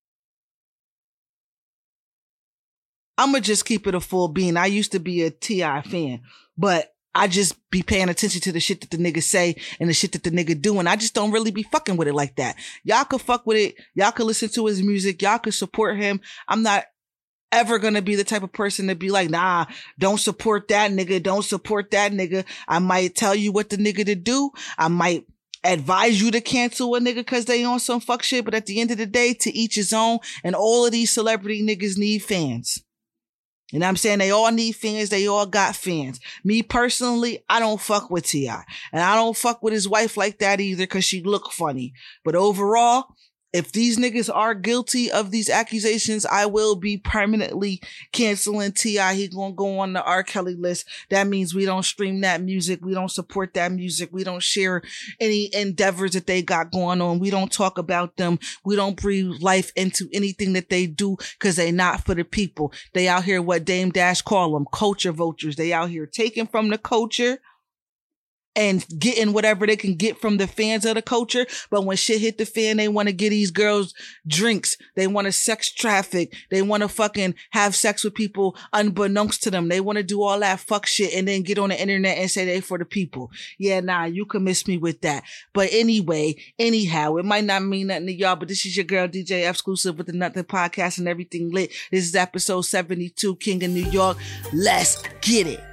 I'ma just keep it a full bean. I used to be a T.I. fan, but I just be paying attention to the shit that the nigga say and the shit that the nigga do. And I just don't really be fucking with it like that. Y'all could fuck with it. Y'all could listen to his music. Y'all could support him. I'm not ever gonna be the type of person to be like, nah, don't support that nigga. Don't support that nigga. I might tell you what the nigga to do. I might advise you to cancel a nigga cause they on some fuck shit. But at the end of the day, to each his own. And all of these celebrity niggas need fans. You know what I'm saying? They all need fans. They all got fans. Me personally, I don't fuck with T.I. And I don't fuck with his wife like that either cause she look funny. But overall, if these niggas are guilty of these accusations, I will be permanently canceling T.I. He gonna go on the R. Kelly list. That means we don't stream that music. We don't support that music. We don't share any endeavors that they got going on. We don't talk about them. We don't breathe life into anything that they do because they not for the people. They out here, what Dame Dash call them, culture vultures. They out here taking from the culture and getting whatever they can get from the fans of the culture. But when shit hit the fan, they want to get these girls drinks. They want to sex traffic. They want to fucking have sex with people unbeknownst to them. They want to do all that fuck shit and then get on the internet and say they for the people. Yeah, nah, you can miss me with that. But anyway, anyhow, it might not mean nothing to y'all, but this is your girl DJ Exclusive with the Nothing Podcast and Everything Lit. This is episode 72, King of New York. Let's get it.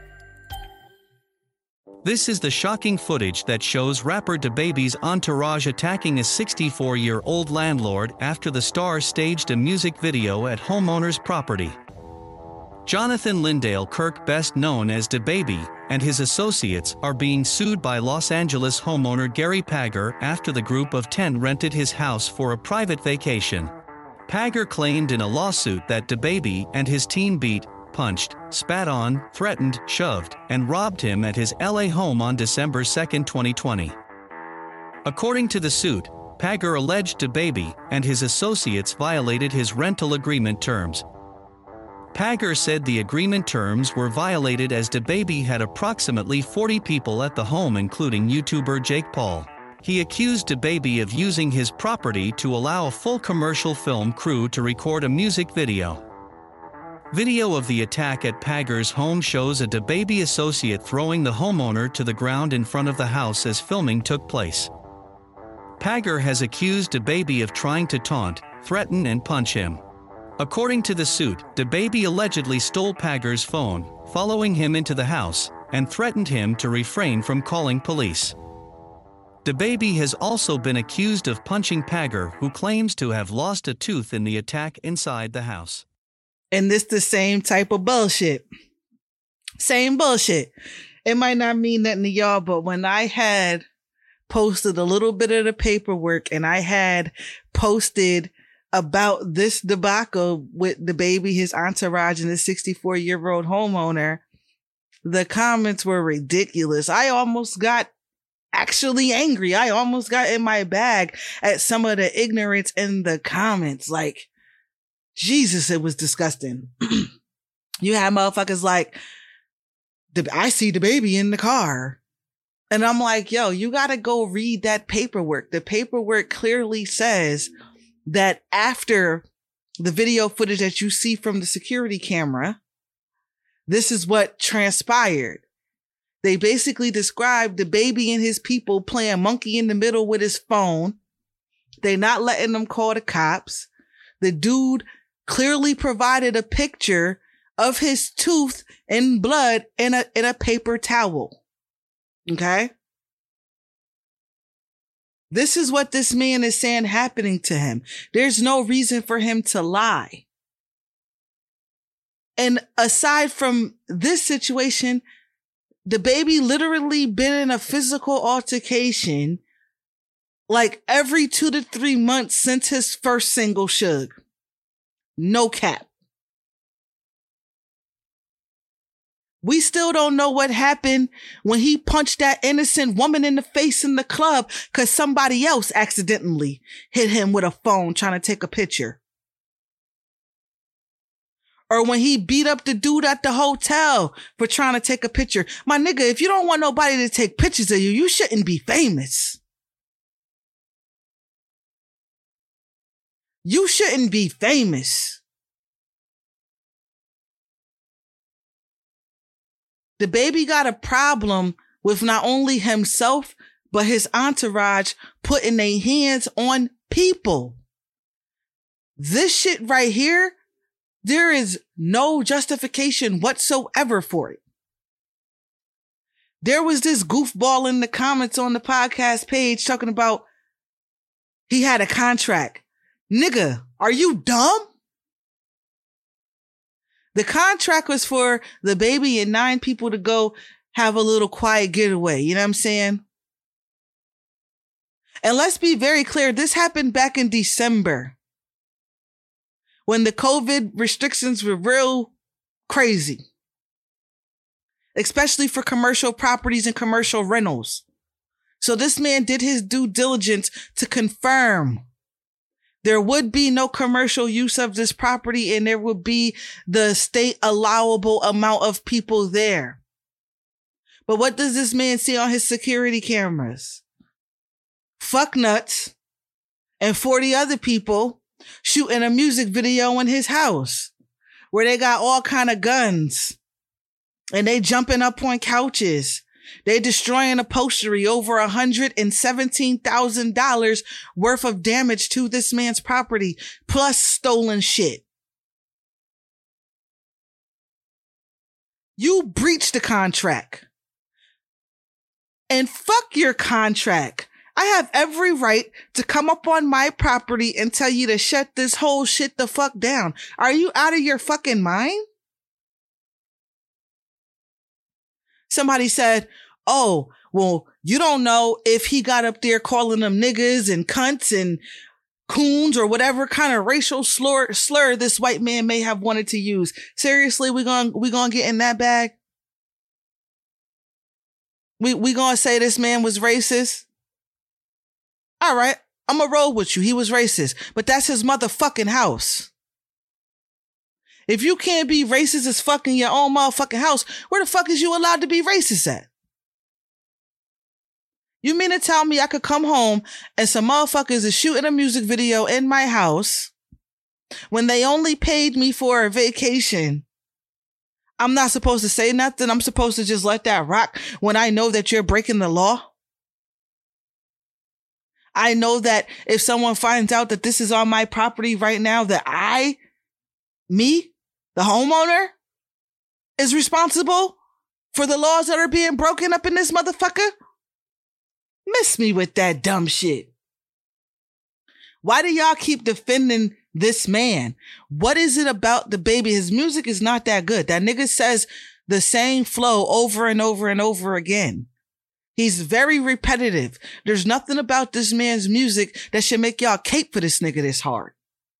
This is the shocking footage that shows rapper DaBaby's entourage attacking a 64-year-old landlord after the star staged a music video at homeowner's property. Jonathan Lindale Kirk, best known as DaBaby, and his associates are being sued by Los Angeles homeowner Gary Pager after the group of 10 rented his house for a private vacation. Pager claimed in a lawsuit that DaBaby and his team beat, punched, spat on, threatened, shoved, and robbed him at his LA home on December 2, 2020. According to the suit, Pager alleged DaBaby and his associates violated his rental agreement terms. Pager said the agreement terms were violated as DaBaby had approximately 40 people at the home, including YouTuber Jake Paul. He accused DaBaby of using his property to allow a full commercial film crew to record a music video. Video of the attack at Pager's home shows a DaBaby associate throwing the homeowner to the ground in front of the house as filming took place. Pager has accused DaBaby of trying to taunt, threaten, and punch him. According to the suit, DaBaby allegedly stole Pager's phone, following him into the house, and threatened him to refrain from calling police. DaBaby has also been accused of punching Pager, who claims to have lost a tooth in the attack inside the house. And this the same type of bullshit. Same bullshit. It might not mean nothing to y'all, but when I had posted a little bit of the paperwork and I had posted about this debacle with DaBaby, his entourage, and the 64-year-old homeowner, the comments were ridiculous. I almost got actually angry. I almost got in my bag at some of the ignorance in the comments. Like, Jesus, it was disgusting. You had motherfuckers like, I see DaBaby in the car. And I'm like, yo, you got to go read that paperwork. The paperwork clearly says that after the video footage that you see from the security camera, this is what transpired. They basically described DaBaby and his people playing monkey in the middle with his phone. They not letting them call the cops. The dude clearly provided a picture of his tooth and blood in a paper towel. Okay? This is what this man is saying happening to him. There's no reason for him to lie. And aside from this situation, DaBaby literally been in a physical altercation like every 2 to 3 months since his first single, Suge. No cap. We still don't know what happened when he punched that innocent woman in the face in the club because somebody else accidentally hit him with a phone trying to take a picture. Or when he beat up the dude at the hotel for trying to take a picture. My nigga, if you don't want nobody to take pictures of you, you shouldn't be famous. You shouldn't be famous. DaBaby got a problem with not only himself, but his entourage putting their hands on people. This shit right here, there is no justification whatsoever for it. There was this goofball in the comments on the podcast page talking about he had a contract. Nigga, are you dumb? The contract was for DaBaby and 9 people to go have a little quiet getaway. You know what I'm saying? And let's be very clear. This happened back in December when the COVID restrictions were real crazy, especially for commercial properties and commercial rentals. So this man did his due diligence to confirm there would be no commercial use of this property and there would be the state allowable amount of people there. But what does this man see on his security cameras? Fuck nuts and 40 other people shooting a music video in his house where they got all kind of guns and they jumping up on couches. They destroying upholstery, over $117,000 worth of damage to this man's property, plus stolen shit. You breached the contract. And fuck your contract. I have every right to come up on my property and tell you to shut this whole shit the fuck down. Are you out of your fucking mind? Somebody said, oh, well, you don't know if he got up there calling them niggas and cunts and coons or whatever kind of racial slur this white man may have wanted to use. Seriously, we gonna get in that bag? We gonna say this man was racist? All right, I'm gonna roll with you. He was racist, but that's his motherfucking house. If you can't be racist as fucking your own motherfucking house, where the fuck is you allowed to be racist at? You mean to tell me I could come home and some motherfuckers is shooting a music video in my house when they only paid me for a vacation? I'm not supposed to say nothing. I'm supposed to just let that rock when I know that you're breaking the law? I know that if someone finds out that this is on my property right now, that me, the homeowner, is responsible for the laws that are being broken up in this motherfucker. Miss me with that dumb shit. Why do y'all keep defending this man? What is it about the baby? His music is not that good. That nigga says the same flow over and over and over again. He's very repetitive. There's nothing about this man's music that should make y'all cape for this nigga this hard.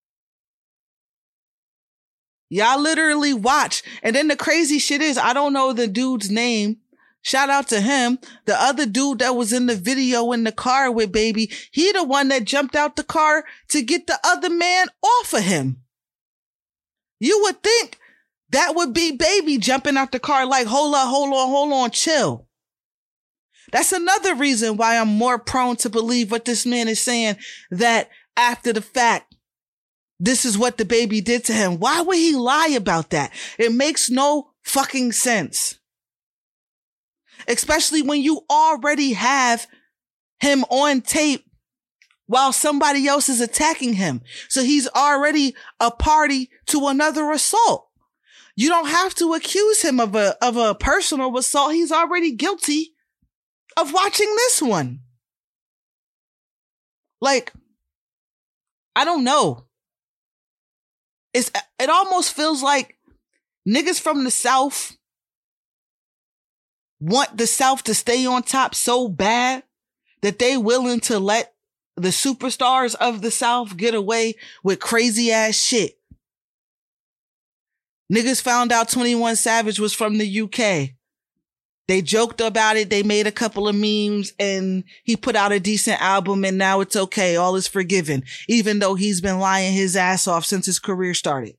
Y'all literally watch. And then the crazy shit is, I don't know the dude's name. Shout out to him. The other dude that was in the video in the car with baby, he the one that jumped out the car to get the other man off of him. You would think that would be baby jumping out the car like, hold on, chill. That's another reason why I'm more prone to believe what this man is saying, that after the fact, this is what the baby did to him. Why would he lie about that? It makes no fucking sense. Especially when you already have him on tape while somebody else is attacking him. So he's already a party to another assault. You don't have to accuse him of a personal assault. He's already guilty of watching this one. Like, I don't know. It almost feels like niggas from the South want the South to stay on top so bad that they willing to let the superstars of the South get away with crazy ass shit. Niggas found out 21 Savage was from the UK. They joked about it. They made a couple of memes and he put out a decent album and now it's okay. All is forgiven, even though he's been lying his ass off since his career started.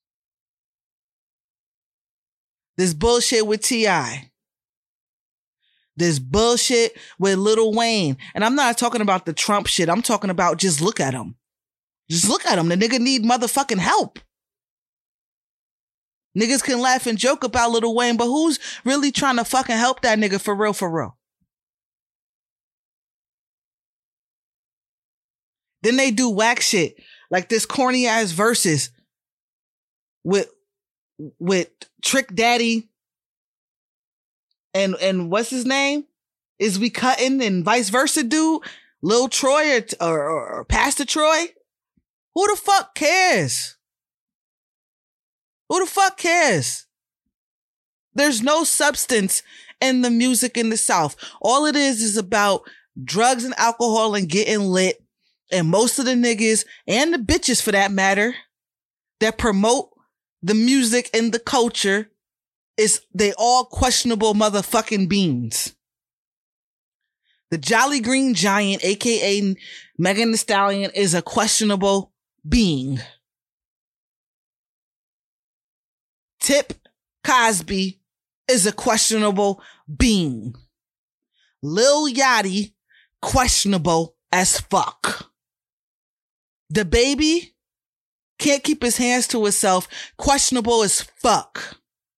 This bullshit with T.I. This bullshit with Lil Wayne. And I'm not talking about the Trump shit. I'm talking about just look at him. Just look at him. The nigga need motherfucking help. Niggas can laugh and joke about Lil Wayne, but who's really trying to fucking help that nigga for real, for real? Then they do whack shit like this corny ass verses with Trick Daddy and what's his name? Is We Cutting and vice versa, dude? Lil Troy or Pastor Troy? Who the fuck cares? Who the fuck cares? There's no substance in the music in the South. All it is about drugs and alcohol and getting lit. And most of the niggas and the bitches, for that matter, that promote the music and the culture, they all questionable motherfucking beings. The Jolly Green Giant, aka Megan Thee Stallion, is a questionable being. Tip Cosby is a questionable being. Lil Yachty, questionable as fuck. The baby can't keep his hands to himself, questionable as fuck.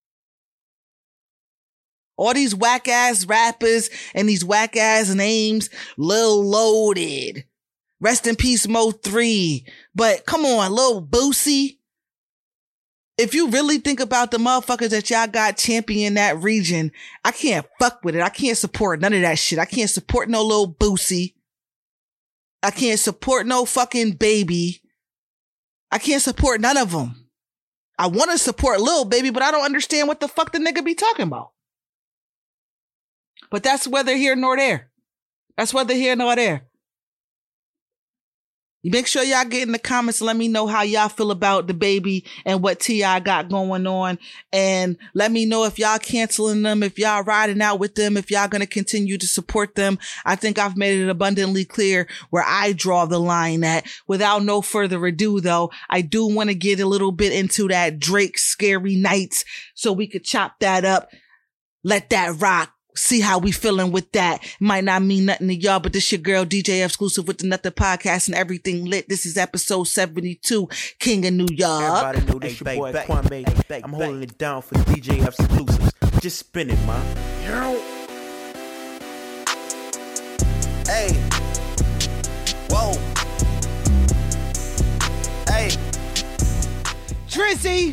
All these whack ass rappers and these whack ass names, Lil Loaded, rest in peace Mo 3. But come on, Lil Boosie. If you really think about the motherfuckers that y'all got champion that region, I can't fuck with it. I can't support none of that shit. I can't support no Lil Boosie. I can't support no fucking Baby. I can't support none of them. I want to support Lil Baby, but I don't understand what the fuck the nigga be talking about. But that's whether here nor there. That's whether here nor there. You make sure y'all get in the comments and let me know how y'all feel about the baby and what T.I. got going on. And let me know if y'all canceling them, if y'all riding out with them, if y'all going to continue to support them. I think I've made it abundantly clear where I draw the line at. Without no further ado, though, I do want to get a little bit into that Drake Scary Nights so we could chop that up. Let that rock. See how we feeling with that. Might not mean nothing to y'all, but this your girl DJ Exclusive with the Nothing Podcast and everything lit. This is episode 72, King of New York. Everybody know this your boy Kwame. I'm holding it down for DJ Exclusives. Just spin it, man. Hey, Drizzy.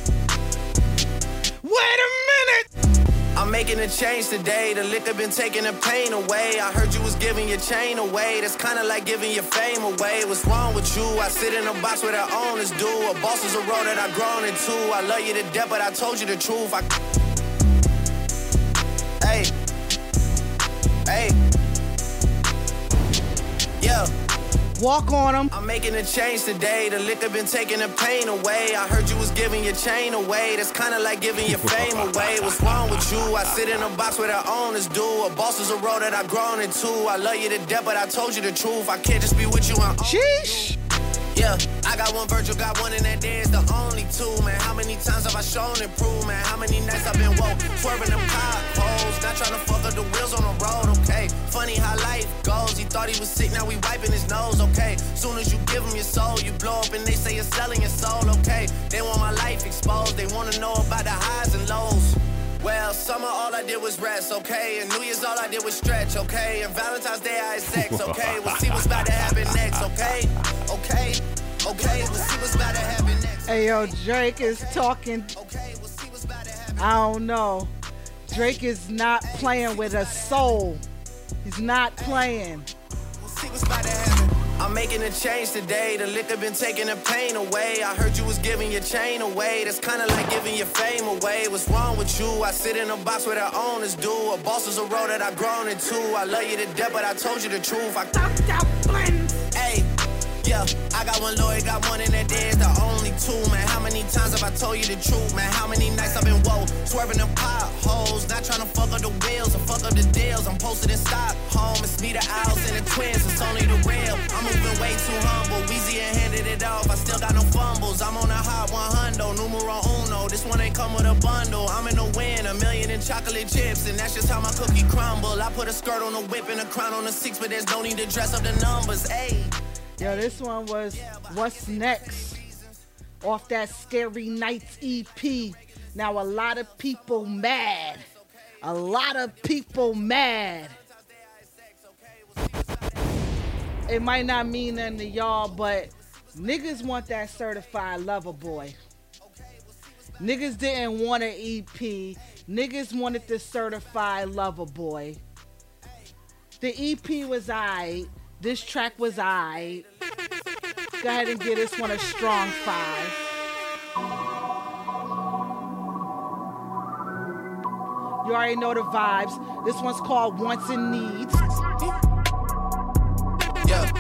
Wait a minute. I'm making a change today. The liquor been taking the pain away. I heard you was giving your chain away. That's kinda like giving your fame away. What's wrong with you? I sit in a box where the owners do. A boss is a road that I've grown into. I love you to death, but I told you the truth. Hey. Yeah. Walk on them. I'm making a change today. The liquor been taking the pain away. I heard you was giving your chain away. That's kinda like giving your fame away. What's wrong with you? I sit in a box where the owners do. A boss is a road that I've grown into. I love you to death, but I told you the truth. I can't just be with you and sheesh. Yeah, I got one Virgil, got one, and that there is the only two, man. How many times have I shown improvement? How many nights I've been woke, swerving them potholes, not trying to fuck up the wheels on the road, okay? Funny how life goes. He thought he was sick, now we wiping his nose, okay? Soon as you give him your soul, you blow up and they say you're selling your soul, okay? They want my life exposed, they want to know about the highs and lows. Well, summer all I did was rest, okay? And New Year's all I did was stretch, okay? And Valentine's Day I had sex, okay? We'll see what's about to happen next, okay? Okay, we'll see what's about to happen next. Hey, yo, Drake is talking. I don't know. Drake is not playing with a soul. He's not playing. We'll see what's about to happen. I'm making a change today. The liquor been taking the pain away. I heard you was giving your chain away. That's kinda like giving your fame away. What's wrong with you? I sit in a box where the owners do. A boss is a road that I've grown into. I love you to death, but I told you the truth. Hey, yeah, I got one lawyer, got one, and that there's the only two, man. How many times have I told you the truth, man? How many nights I've been woke, swerving them potholes, not trying to fuck up the wheels or fuck up the deals. I'm posted in Stockholm, it's me, the Owls, and the Twins, it's only the real. I'm moving way too humble, Weezy and handed it off, I still got no fumbles. I'm on a hot 100, numero uno, this one ain't come with a bundle. I'm in the win, $1 million in chocolate chips, and that's just how my cookie crumble. I put a skirt on a whip and a crown on a 6, but there's no need to dress up the numbers, ayy. Yo, this one was What's Next off that Scary Nights EP. Now, a lot of people mad. A lot of people mad. It might not mean nothing to y'all, but niggas want that certified lover boy. Niggas didn't want an EP. Niggas wanted the certified lover boy. The EP was aight. This track was aight. Go ahead and give this one a strong 5. You already know the vibes. This one's called Wants and Needs. Yeah.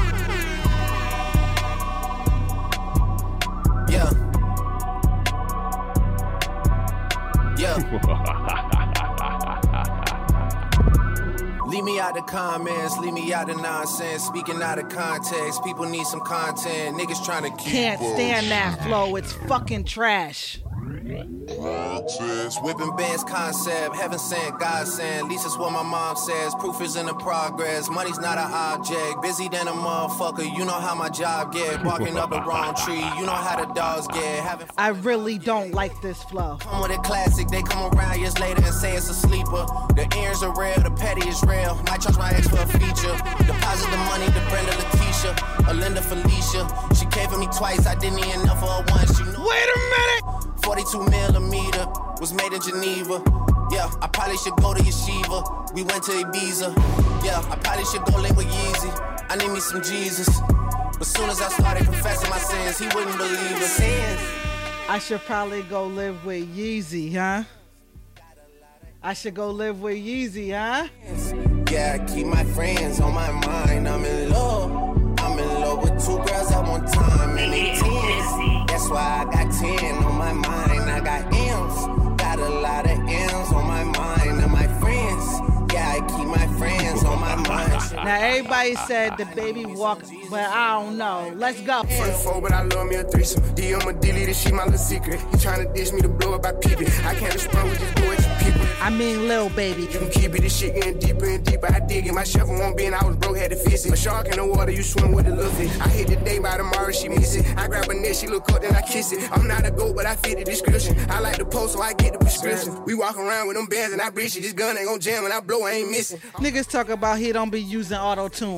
Leave me out the comments, leave me out the nonsense. Speaking out of context, people need some content. Niggas trying to keep Can't stand that flow, it's fucking trash. Whipping bands concept, heaven sent, God sent. At least it's what my mom says. Proof is in the progress. Money's not an object. Busy than a motherfucker. You know how my job get. Barking up the wrong tree. You know how the dogs get. I really don't like this flow. Come with a classic. They come around years later and say it's a sleeper. The ears are real. The petty is real. Might charge my ex for a feature. Deposit the money to Brenda Letitia. Alinda Felicia. She came for me twice. I didn't even know for her once. You know. Wait a minute. 42 millimeter was made in Geneva. Yeah, I probably should go to Yeshiva. We went to Ibiza. Yeah, I probably should go link with Yeezy. I need me some Jesus. But soon as I started confessing my sins, he wouldn't believe it. I should probably go live with Yeezy, huh? I should go live with Yeezy, huh? Yeah, I keep my friends on my mind. I'm in love. I'm in love with 2 girls at one time. And they 10s. That's why I got 10 on my mind. I got M's. Got a lot of M's on my mind. And my friends. Yeah, I keep my friends on my mind. Now everybody said the baby walk, but I don't know. Let's go. 24, but I love me a threesome. DM a delete this shit, my little secret. He tryna dish me to blow up by peeping. I can't respond with just boys and people. I mean, Lil Baby. You can keep it, this shit getting deeper and deeper. I dig it. My shovel won't be, and I was broke, had to fix it. A shark in the water, you swim with a little fish. I hit the day by tomorrow, she miss it. I grab her neck, she look up, then I kiss it. I'm not a goat, but I fit the description. I like the post, so I get the prescription. We walk around with them bands and I breach it. This gun ain't gon' jam and I blow, I ain't missing. Niggas talk about he don't be using auto-tune.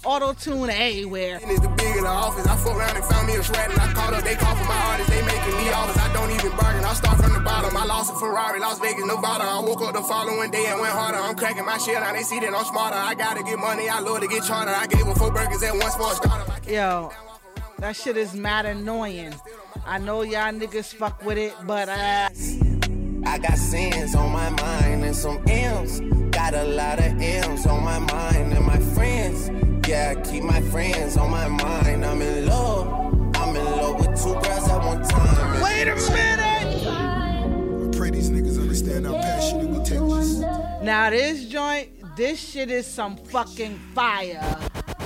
Auto-tune everywhere. It's the big of the office. I fuck around and found me a shred and I called up. They call for my artists. They making me offers. I don't even bargain. I start from the bottom. I lost a Ferrari, Las Vegas, Nevada. I woke up the following day and went harder. I'm cracking my shit. Now they see that I'm smarter. I gotta get money. I love to get charter. I gave her 4 burgers at once for a starter. Yo, that shit is mad annoying. I know y'all niggas fuck with it, but I got sins on my mind and some M's. Got a lot of M's on my mind and my friends. Yeah, I keep my friends on my mind. I'm in love. I'm in love with 2 girls at one time. Wait a minute! I pray these niggas understand how passionate we take this. Now this joint, this shit is some fucking fire.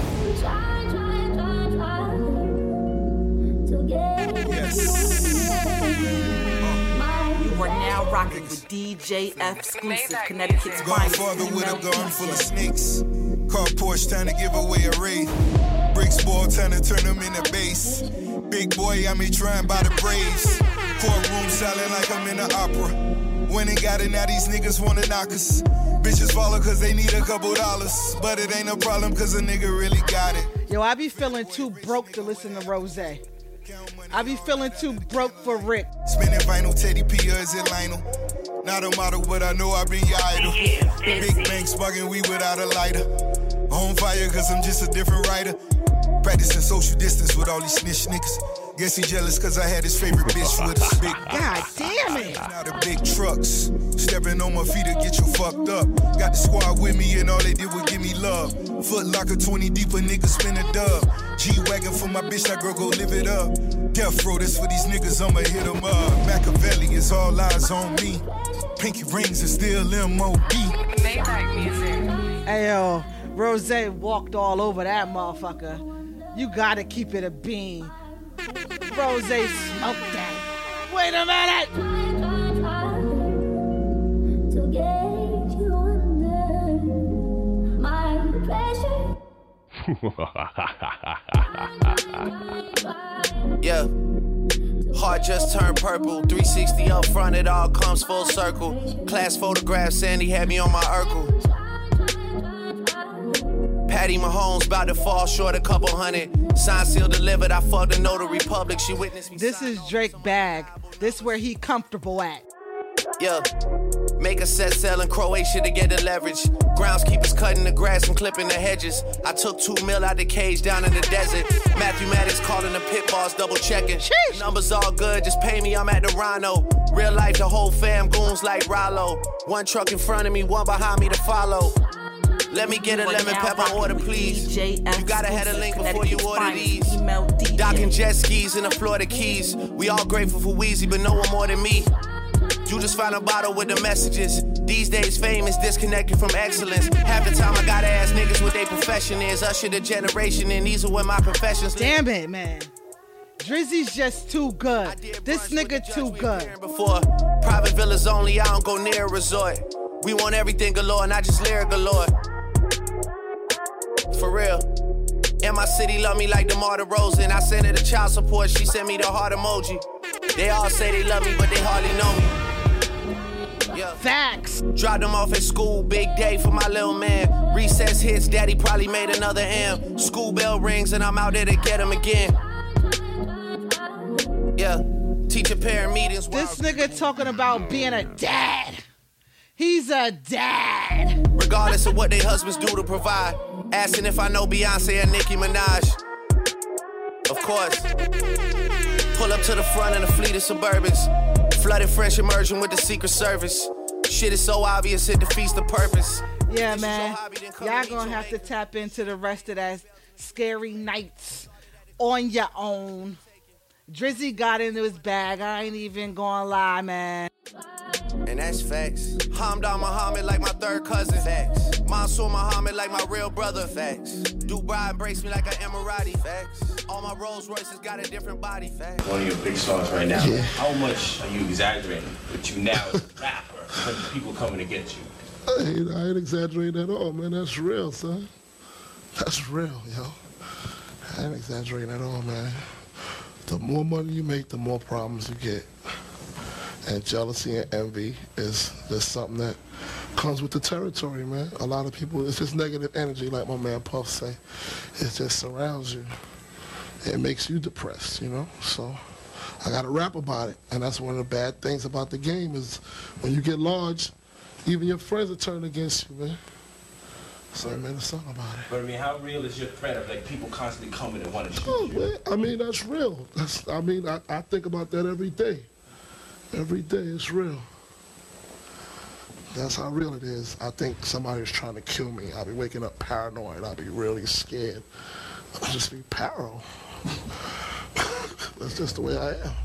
You are now rocking with DJ Exclusive, Connecticut's finest. Godfather with a gun full of snakes. Car Porsche trying to give away a wraith. Bricks ball trying to turn them into base. Big boy, I me trying by the Braves. Courtroom selling like I'm in an opera. When and got it, now these niggas wanna knock us. Bitches follow cause they need a couple dollars. But it ain't a problem cause a nigga really got it. Yo, I be feeling too broke to listen to Rose. I be feeling too broke for Rick. Spinning vinyl, Teddy P, or is it Lionel? Not a model, but I know I been your idol. Big banks bugging, we without a lighter. On fire, cause I'm just a different writer. Practicing social distance with all these snitch niggas. Guess he jealous cause I had his favorite bitch with us. Big God damn it. Now the big trucks. Stepping on my feet to get you fucked up. Got the squad with me and all they did was give me love. Foot locker 20 deep, a nigga spin a dub. G-Wagon for my bitch, that girl go live it up. Death row, this for these niggas, I'ma hit them up. Machiavelli is all eyes on me. Pinky rings is still M.O.B. Hey yo, Rose walked all over that motherfucker. You gotta keep it a bean. Rose smoked that. Wait a minute! Yeah. Heart just turned purple. 360 up front, it all comes full circle. Class photograph, Sandy had me on my Urkel. Patty Mahomes about to fall short a couple hundred. Sign seal delivered, I fucked a notary public. She witnessed me. This is Drake bag. This where he comfortable at. Yeah. Make a set selling Croatia to get the leverage. Groundskeepers cutting the grass and clipping the hedges. I took 2 mil out the cage down in the desert. Matthew Maddox calling the pit boss, double checking. Numbers all good, just pay me, I'm at the Rhino. Real life, the whole fam goons like Rollo. 1 truck in front of me, 1 behind me to follow. Let me get a lemon pepper order, please. You gotta have a link before you order these. Docking jet skis in the Florida Keys. We all grateful for Weezy, but no one more than me. You just found a bottle with the messages. These days fame is disconnected from excellence. Half the time I gotta ask niggas what their profession is. Usher the generation and these are where my confessions live. Damn it, man. Drizzy's just too good. This nigga too good. Before private villas only, I don't go near a resort. We want everything galore, not just lyric galore. For real. And my city love me like DeMar DeRozan. I sent her the child support, she sent me the heart emoji. They all say they love me, but they hardly know me. Yeah. Facts. Dropped them off at school, big day for my little man. Recess hits, daddy probably made another M. School bell rings and I'm out there to get him again. Yeah, teacher parent meetings. This nigga talking about being a dad. He's a dad. Regardless of what their husbands do to provide. Asking if I know Beyonce and Nicki Minaj. Of course. Pull up to the front in a fleet of Suburbans. Flooded French immersion with the Secret Service. Shit is so obvious it defeats the purpose. Yeah, man. Y'all gonna have to tap into the rest of that Scary Nights on your own. Drizzy got into his bag. I ain't even gonna lie, man. And that's facts. Hamdan Muhammad like my third cousin. Facts. Mansour Muhammad like my real brother. Facts. Dubai embrace me like an Emirati. Facts. All my Rolls Royces got a different body. Facts. One of your big stars right now. Yeah. How much are you exaggerating with you now as a rapper? When people coming to get you. I ain't exaggerating at all, man. That's real, son. That's real, yo. I ain't exaggerating at all, man. The more money you make, the more problems you get. And jealousy and envy is something that comes with the territory, man. A lot of people, it's just negative energy, like my man Puff say. It just surrounds you. It makes you depressed, you know? So I got to rap about it. And that's one of the bad things about the game is when you get large, even your friends will turn against you, man. So I made a song about it. But I mean, how real is your threat of like people constantly coming and want to shoot you? Man, I mean, that's real. I think about that every day. Every day, it's real. That's how real it is. I think somebody's trying to kill me. I'll be waking up paranoid. I'll be really scared. I'll just be paro. That's just the way I am.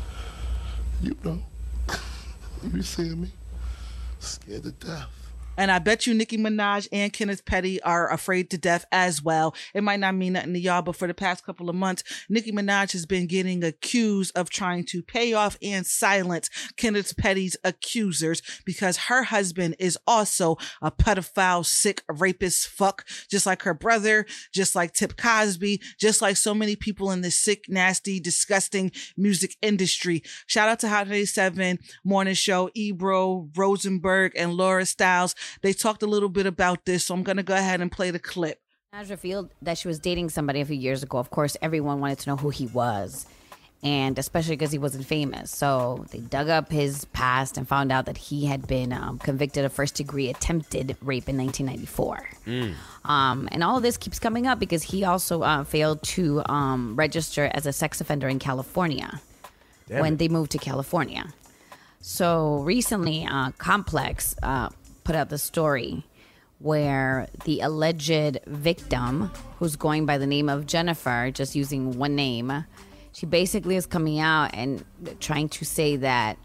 You know. You be seeing me. Scared to death. And I bet you Nicki Minaj and Kenneth Petty are afraid to death as well. It might not mean nothing to y'all, but for the past couple of months, Nicki Minaj has been getting accused of trying to pay off and silence Kenneth Petty's accusers because her husband is also a pedophile, sick, rapist fuck, just like her brother, just like Tip Cosby, just like so many people in the sick, nasty, disgusting music industry. Shout out to Hot 87 Morning Show, Ebro, Rosenberg, and Laura Stiles. They talked a little bit about this, so I'm going to go ahead and play the clip. Minaj revealed that she was dating somebody a few years ago. Of course, everyone wanted to know who he was, and especially because he wasn't famous. So they dug up his past and found out that he had been convicted of first-degree attempted rape in 1994. And all of this keeps coming up because he also failed to register as a sex offender in California when they moved to California. So recently, Complex put out the story where the alleged victim, who's going by the name of Jennifer, just using one name, she basically is coming out and trying to say that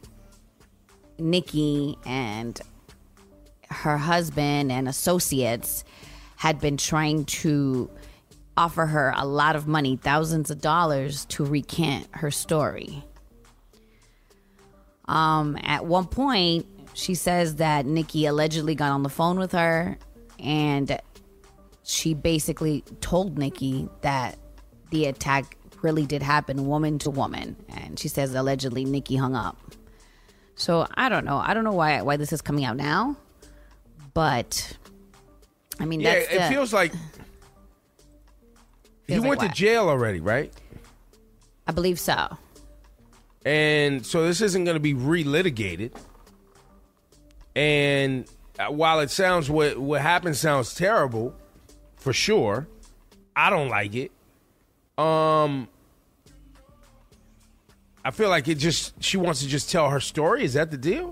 Nicki and her husband and associates had been trying to offer her a lot of money, thousands of dollars, to recant her story. At one point, she says that Nicki allegedly got on the phone with her and she basically told Nicki that the attack really did happen woman to woman. And she says allegedly Nicki hung up. So I don't know. I don't know why this is coming out now. But, I mean, yeah, that's it feels like he went to jail already, right? I believe so. And so this isn't going to be relitigated. And while it sounds what happened sounds terrible, for sure, I don't like it. I feel like she wants to just tell her story. Is that the deal?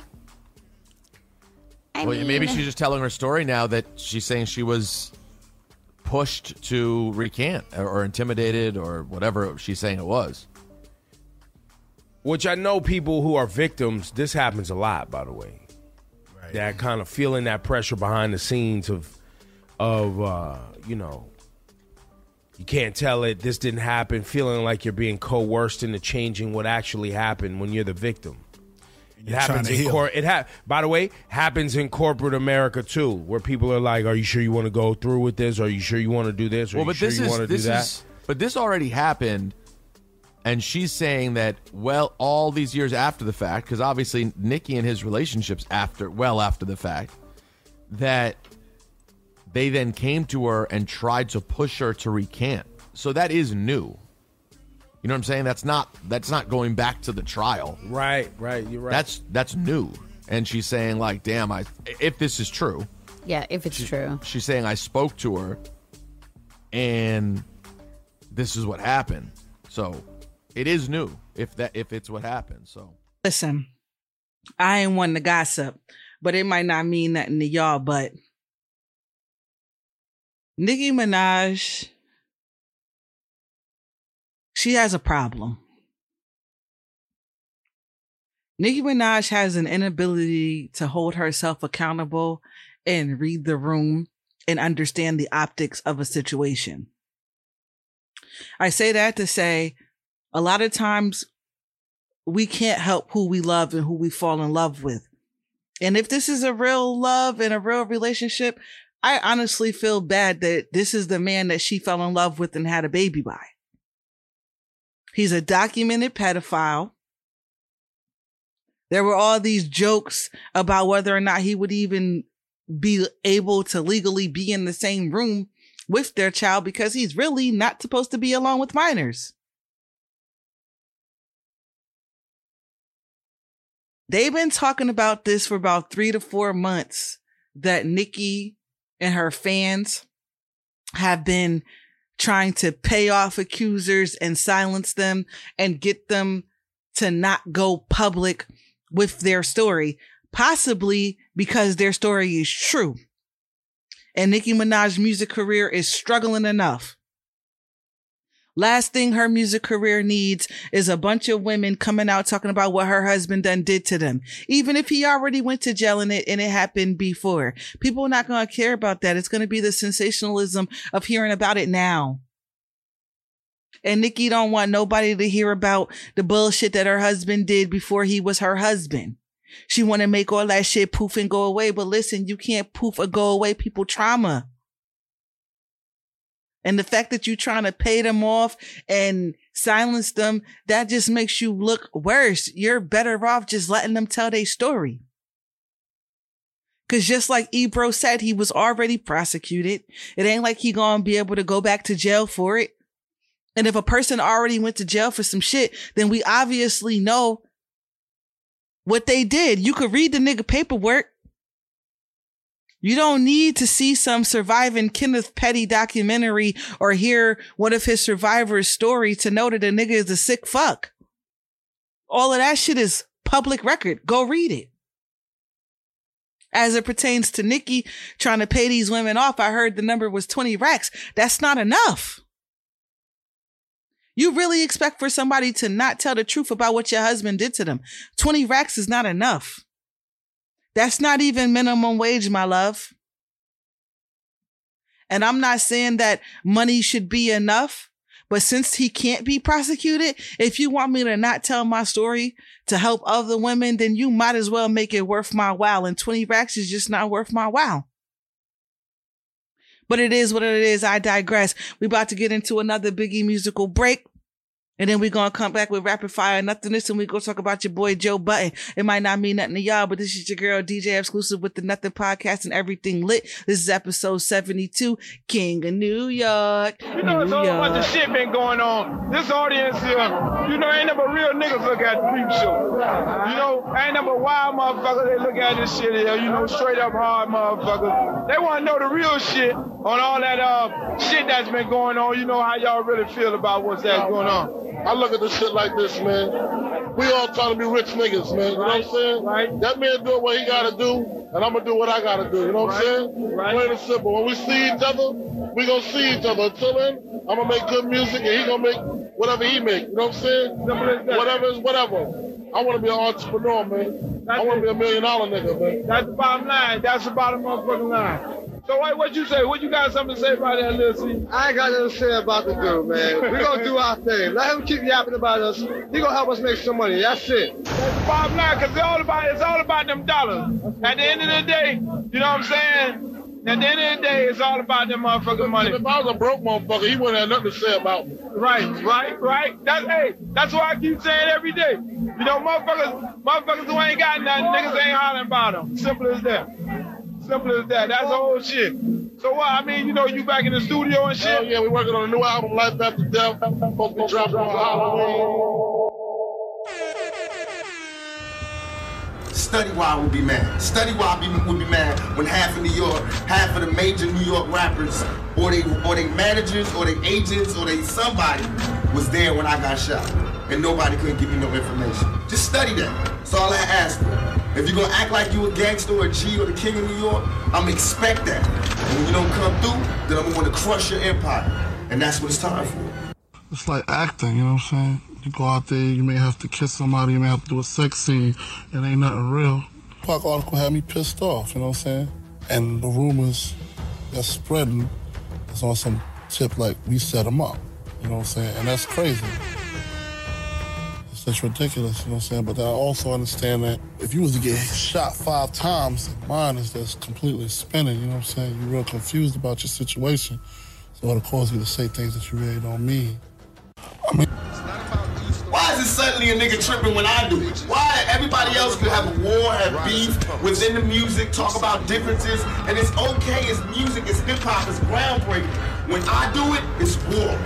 Maybe she's just telling her story now that she's saying she was pushed to recant or intimidated or whatever she's saying it was. Which I know people who are victims, this happens a lot, by the way. Right. That kind of feeling that pressure behind the scenes of you know, you can't tell it, this didn't happen, feeling like you're being coerced into changing what actually happened when you're the victim. It happens by the way, happens in corporate America too, where people are like, are you sure you want to go through with this? Are you sure you want to do this? Are you sure you want to do that? But this already happened, and she's saying that, well, all these years after the fact, because obviously Nicki and his relationships after the fact, that they then came to her and tried to push her to recant. So that is new. You know what I'm saying? That's not going back to the trial. Right, you're right. That's new. And she's saying, like, damn, if this is true. Yeah, if it's true. She's saying, I spoke to her and this is what happened. So it is new if it's what happened. So listen, I ain't one to gossip, but it might not mean nothing to y'all, but Nicki Minaj, she has a problem. Nicki Minaj has an inability to hold herself accountable and read the room and understand the optics of a situation. I say that to say a lot of times we can't help who we love and who we fall in love with. And if this is a real love and a real relationship, I honestly feel bad that this is the man that she fell in love with and had a baby by. He's a documented pedophile. There were all these jokes about whether or not he would even be able to legally be in the same room with their child because he's really not supposed to be alone with minors. They've been talking about this for about 3 to 4 months, that Nicki and her fans have been trying to pay off accusers and silence them and get them to not go public with their story, possibly because their story is true. And Nicki Minaj's music career is struggling enough. Last thing her music career needs is a bunch of women coming out talking about what her husband done did to them. Even if he already went to jail and it happened before. People are not going to care about that. It's going to be the sensationalism of hearing about it now. And Nicki don't want nobody to hear about the bullshit that her husband did before he was her husband. She want to make all that shit poof and go away. But listen, you can't poof or go away people trauma. And the fact that you're trying to pay them off and silence them, that just makes you look worse. You're better off just letting them tell their story. Because just like Ebro said, he was already prosecuted. It ain't like he gonna be able to go back to jail for it. And if a person already went to jail for some shit, then we obviously know what they did. You could read the nigga paperwork. You don't need to see some surviving Kenneth Petty documentary or hear one of his survivors' story to know that a nigga is a sick fuck. All of that shit is public record. Go read it. As it pertains to Nicki trying to pay these women off, I heard the number was 20 racks. That's not enough. You really expect for somebody to not tell the truth about what your husband did to them? 20 racks is not enough. That's not even minimum wage, my love. And I'm not saying that money should be enough, but since he can't be prosecuted, if you want me to not tell my story to help other women, then you might as well make it worth my while. And 20 racks is just not worth my while. But it is what it is. I digress. We about to get into another Biggie musical break. And then we're going to come back with Rapid Fire Nothingness, and we go talk about your boy Joe Budden. It might not mean nothing to y'all, but this is your girl DJ Exclusive with the Nothing Podcast and Everything Lit. This is episode 72, King of New York. You know, it's a whole bunch of shit been going on. This audience here, you know, ain't never real niggas look at the peep show. You know, ain't never wild motherfuckers, they look at this shit here, you know, straight up hard motherfuckers. They want to know the real shit on all that shit that's been going on. You know how y'all really feel about what's that going on. I look at this shit like this, man. We all trying to be rich niggas, man. You know what I'm saying? Right. That man doing what he gotta do, and I'm gonna do what I gotta do. You know what I'm saying? Right. Plain and simple. When we see each other, we gonna see each other. Until then, I'm gonna make good music, and he gonna make whatever he make. You know what I'm saying? Whatever is whatever. I wanna be an entrepreneur, man. I wanna be $1 million nigga, man. That's the bottom line. That's the bottom motherfucking line. So what you say? What you got something to say about that, Lil C? I ain't got nothing to say about the dude, man. We gonna do our thing. Let him keep yapping about us. He gonna help us make some money. That's it. That's the bottom line, because it's all about them dollars. At the end of the day, you know what I'm saying? At the end of the day, it's all about them motherfucking money. If I was a broke motherfucker, he wouldn't have nothing to say about me. Right. That's what I keep saying every day. You know, motherfuckers who ain't got nothing, niggas ain't hollering about them. Simple as that. Simple as that. That's the whole shit. So what? I mean, you know, you back in the studio and shit? Hell yeah, we working on a new album, Life After Death. Supposed to be dropping on Halloween. Study why I would be mad. Study why I would be mad when half of New York, half of the major New York rappers, or they managers, or they agents, or they somebody was there when I got shot, and nobody couldn't give me no information. Just study that. That's all I ask for. If you're gonna act like you a gangster or a G or the king of New York, I'm expect that. And when you don't come through, then I'm gonna want to crush your empire, and that's what it's time for. It's like acting, you know what I'm saying? You go out there, you may have to kiss somebody, you may have to do a sex scene, it ain't nothing real. Park article had me pissed off, you know what I'm saying? And the rumors that's spreading is on some tip like we set them up, you know what I'm saying? And that's crazy. That's ridiculous, you know what I'm saying? But I also understand that if you was to get shot 5 times, mine is just completely spinning, you know what I'm saying? You're real confused about your situation, so it'll cause you to say things that you really don't mean. Why is it suddenly a nigga tripping when I do it? Why everybody else could have a war, have beef within the music, talk about differences, and it's okay, it's music, it's hip-hop, it's groundbreaking. When I do it, it's war.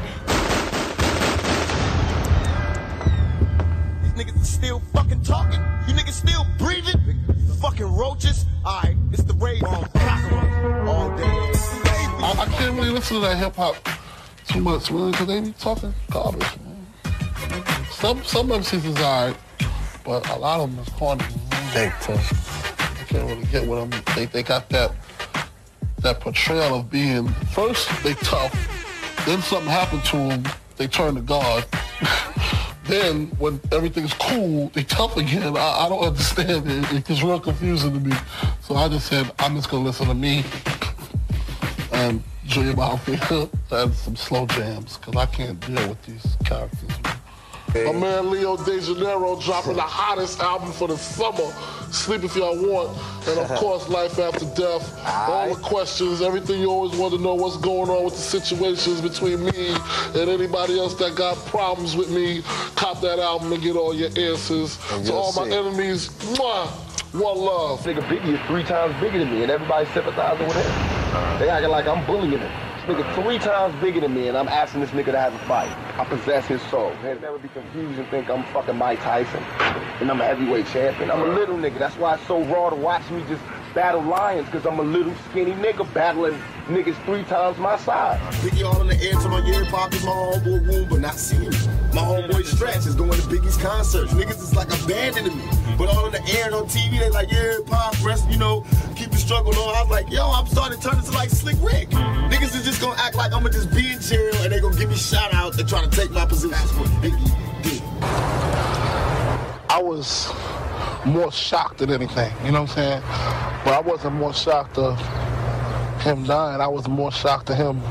These niggas are still fucking talking. You niggas still breathing. Fucking roaches. Alright, it's the rave on all day. I can't really listen to that hip-hop too much, man, because they be talking garbage, man. Some MCs is alright, but a lot of them is corny. I can't really get with them. They got that portrayal of being, first they tough, then something happened to them, they turn to God. Then when everything's cool, they tough again. I don't understand it. It's real confusing to me. So I just said, I'm just gonna listen to me and dream out here and some slow jams, because I can't deal with these characters. My man Leo De Janeiro dropping the hottest album for the summer, Sleep If Y'all Want, and of course Life After Death. All the questions, everything you always want to know, what's going on with the situations between me and anybody else that got problems with me. Cop that album and get all your answers. To all my enemies, mwah, one love. Nigga Biggie is 3 times bigger than me, and everybody sympathizing with him. They acting like I'm bullying him. This nigga 3 times bigger than me, and I'm asking this nigga to have a fight. I possess his soul. He'll never be confused and think I'm fucking Mike Tyson, and I'm a heavyweight champion. I'm a little nigga. That's why it's so raw to watch me just battle lions, because I'm a little skinny nigga battling niggas 3 times my size. Biggie all in the air to my ear pockets, my homeboy Wound, but not seeing me. My homeboy Stretch is going to Biggie's concerts. Niggas is like abandoning me. But all in the air and on TV, they like, yeah, pop, rest, you know, keep the struggle on. I was like, yo, I'm starting to turn into like Slick Rick. Niggas is just gonna act like I'm gonna just be in jail and they gonna give me shout out and try to take my position. That's what Biggie did. I was more shocked than anything, you know what I'm saying? But I wasn't more shocked of him dying. I was more shocked to him.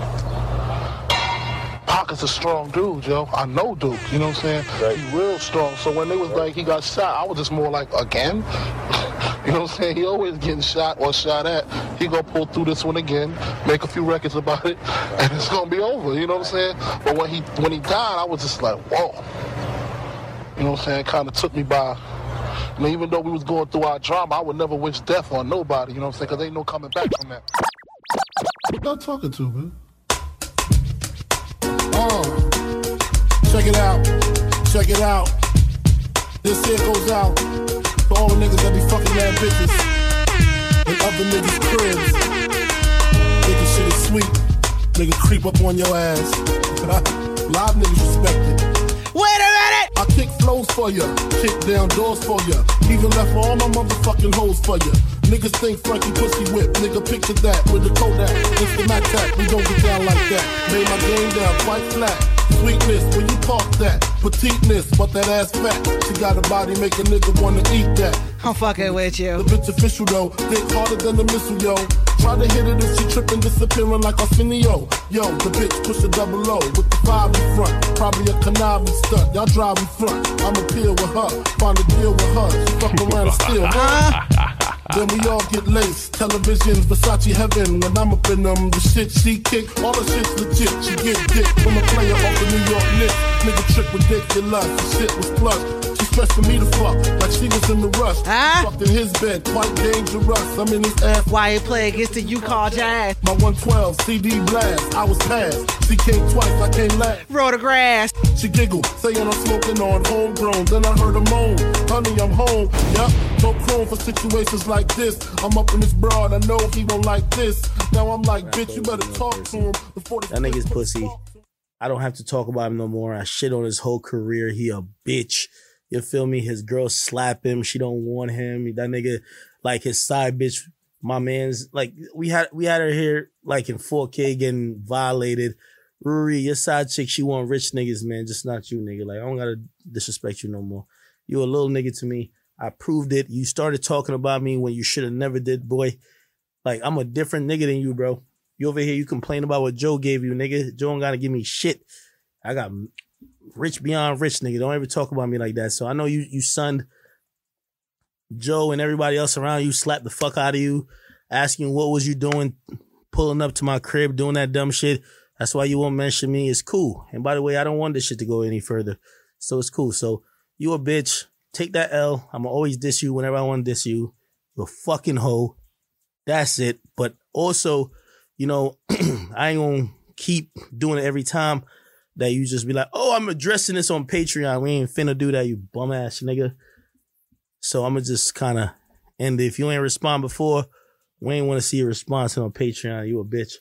Pac is a strong dude, yo. I know Duke, you know what I'm saying? Right. He's real strong. So when they was like, he got shot, I was just more like, again? You know what I'm saying? He always getting shot or shot at. He gonna pull through this one again, make a few records about it, and it's gonna be over, you know what I'm saying? But when he died, I was just like, whoa. You know what I'm saying? It kind of took me by. I mean, even though we was going through our drama, I would never wish death on nobody, you know what I'm saying? Because ain't no coming back from that. What y'all talking to, man? Check it out. Check it out. This here goes out to all the niggas that be fucking mad bitches and other niggas' cribs. Nigga shit is sweet. Nigga creep up on your ass. Live niggas respect it. Wait a minute! I kick flows for ya, kick down doors for ya, even left all my motherfucking hoes for ya. Niggas think Frankie pussy whip, nigga picture that with the Kodak. It's the Mac Tac, we don't get down like that. Made my game down quite flat. Sweetness, when you talk that. Petiteness, but that ass fat. She got a body, make a nigga wanna eat that. I'm fucking with you. The bitch official though, think harder than the missile, yo. Try to hit it if she tripping, disappearing like Arsenio. Yo, the bitch push a double O with the 5 in front. Probably a conniving stunt. Y'all drive in front. I'ma peel with her, find a deal with her. She fuck around and steal. Then we all get laced. Television, Versace heaven. When I'm up in them, the shit she kick, all the shit's legit. She get dick from a player off the New York Knicks. Nigga trick ridiculous. The shit was plush. She stressing me to fuck like she was in the rush. Fucked in his bed, quite dangerous. I'm in his ass. Why you play against the you call jazz? My 112 CD blast. I was passed. She came twice, I came last. Roll the grass. She giggled, saying I'm smoking on homegrown. Then I heard her moan. Honey, I'm home. Yup, no chrome for situations like this. I'm up in this broad, I know he won't like this. Now I'm like, bitch, you better talk to him before that nigga's pussy. I don't have to talk about him no more. I shit on his whole career. He a bitch. You feel me? His girl slap him. She don't want him. That nigga, like his side bitch, my man's like, we had her here like in 4K getting violated. Ruri, your side chick, she want rich niggas, man. Just not you, nigga. Like, I don't gotta disrespect you no more. You a little nigga to me. I proved it. You started talking about me when you should have never did, boy. Like, I'm a different nigga than you, bro. You over here, you complain about what Joe gave you, nigga. Joe don't gotta give me shit. I got rich beyond rich, nigga. Don't ever talk about me like that. So I know you sunned Joe and everybody else around you, slapped the fuck out of you, asking what was you doing, pulling up to my crib, doing that dumb shit. That's why you won't mention me. It's cool. And by the way, I don't want this shit to go any further. So it's cool. So you a bitch. Take that L. I'm going to always diss you whenever I want to diss you. You're a fucking hoe. That's it. But also, you know, I ain't going to keep doing it every time that you just be like, oh, I'm addressing this on Patreon. We ain't finna do that, you bum ass nigga. So I'm going to just kind of end it. If you ain't respond before, we ain't want to see a response on Patreon. You a bitch.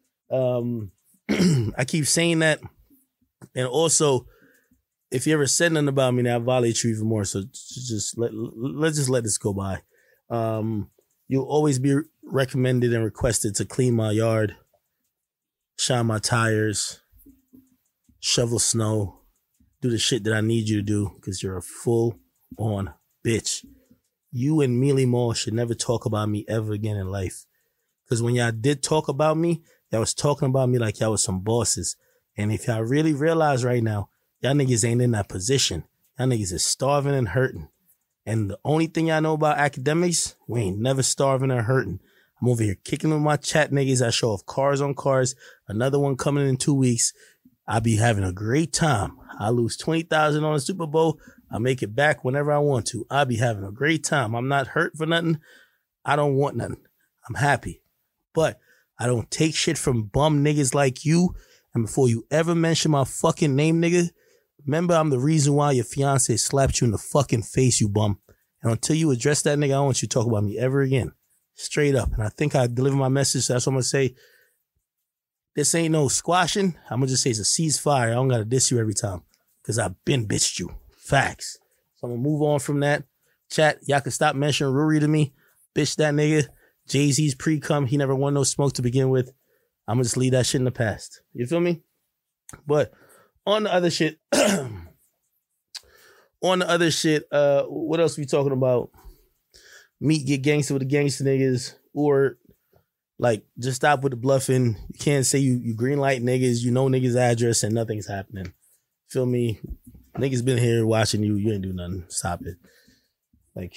I keep saying that. And also, if you ever said nothing about me, now I violate you even more. So let's just let this go by. You'll always be recommended and requested to clean my yard, shine my tires, shovel snow, do the shit that I need you to do because you're a full-on bitch. You and Mealy Mall should never talk about me ever again in life. Because when y'all did talk about me, y'all was talking about me like y'all was some bosses. And if y'all really realize right now, y'all niggas ain't in that position. Y'all niggas is starving and hurting. And the only thing y'all know about academics, we ain't never starving or hurting. I'm over here kicking with my chat niggas. I show off cars on cars. Another one coming in 2 weeks. I be having a great time. I lose 20,000 on the Super Bowl. I make it back whenever I want to. I be having a great time. I'm not hurt for nothing. I don't want nothing. I'm happy. But I don't take shit from bum niggas like you. And before you ever mention my fucking name, nigga, remember I'm the reason why your fiance slapped you in the fucking face, you bum. And until you address that nigga, I don't want you to talk about me ever again. Straight up. And I think I delivered my message. So that's what I'm going to say. This ain't no squashing. I'm going to just say it's a ceasefire. I don't got to diss you every time. Because I've been bitched you. Facts. So I'm going to move on from that. Chat, y'all can stop mentioning Rory to me. Bitch that nigga. Jay-Z's pre-cum. He never won no smoke to begin with. I'm going to just leave that shit in the past. You feel me? But on the other shit, what else we talking about? Meet get gangster with the gangster niggas, or like just stop with the bluffing. You can't say you green light niggas, you know niggas' address and nothing's happening. Feel me? Niggas been here watching you. You ain't do nothing. Stop it. Like,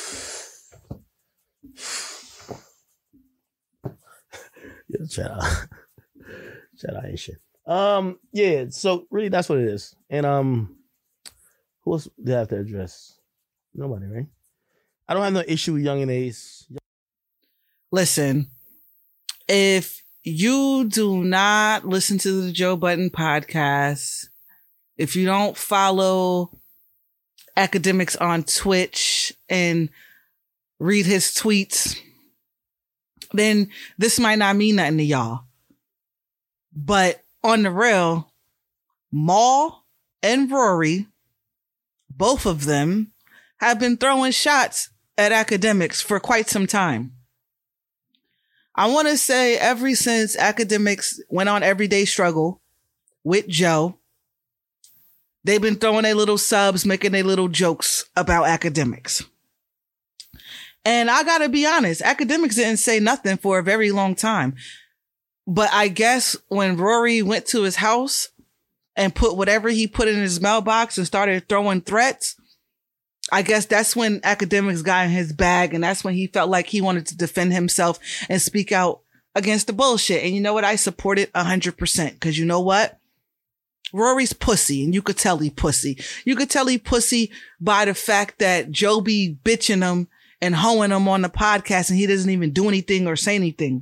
yo, shout out ain't shit. Yeah. So really, that's what it is. And who else do I have to address? Nobody, right? I don't have no issue with Young and Ace. Listen, if you do not listen to the Joe Budden podcast, if you don't follow Academics on Twitch and read his tweets, then this might not mean nothing to y'all. But on the real, Maul and Rory, both of them, have been throwing shots at Academics for quite some time. I want to say ever since Academics went on Everyday Struggle with Joe, they've been throwing their little subs, making their little jokes about Academics. And I got to be honest, Academics didn't say nothing for a very long time. But I guess when Rory went to his house and put whatever he put in his mailbox and started throwing threats, I guess that's when Academics got in his bag, and that's when he felt like he wanted to defend himself and speak out against the bullshit. And you know what? I support it 100%, because you know what? Rory's pussy, and you could tell he pussy. You could tell he pussy by the fact that Joe be bitching him and hoeing him on the podcast, and he doesn't even do anything or say anything.